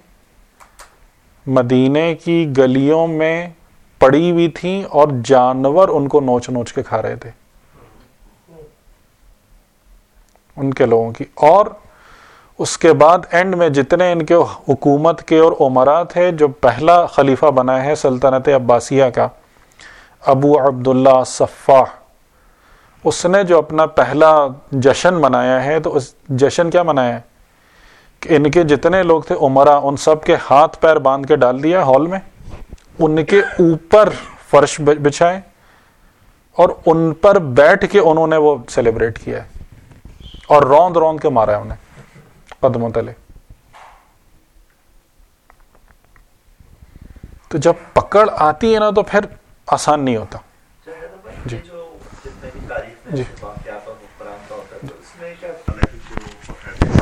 مدینے کی گلیوں میں پڑی ہوئی تھیں اور جانور ان کو نوچ نوچ کے کھا رہے تھے, ان کے لوگوں کی. اور اس کے بعد اینڈ میں جتنے ان کے حکومت کے اور امراء تھے, جو پہلا خلیفہ بنا ہے سلطنت عباسیہ کا, ابو عبداللہ صفاح, اس نے جو اپنا پہلا جشن منایا ہے, تو اس جشن کیا منایا ہے کہ ان کے جتنے لوگ تھے امراء, ان سب کے ہاتھ پیر باندھ کے ڈال دیا ہال میں, ان کے اوپر فرش بچھائے اور ان پر بیٹھ کے انہوں نے وہ سیلیبریٹ کیا ہے, اور روند روند کے مارا ہے انہیں قدموں تلے. تو جب پکڑ آتی ہے نا تو پھر آسان نہیں ہوتا. جی جی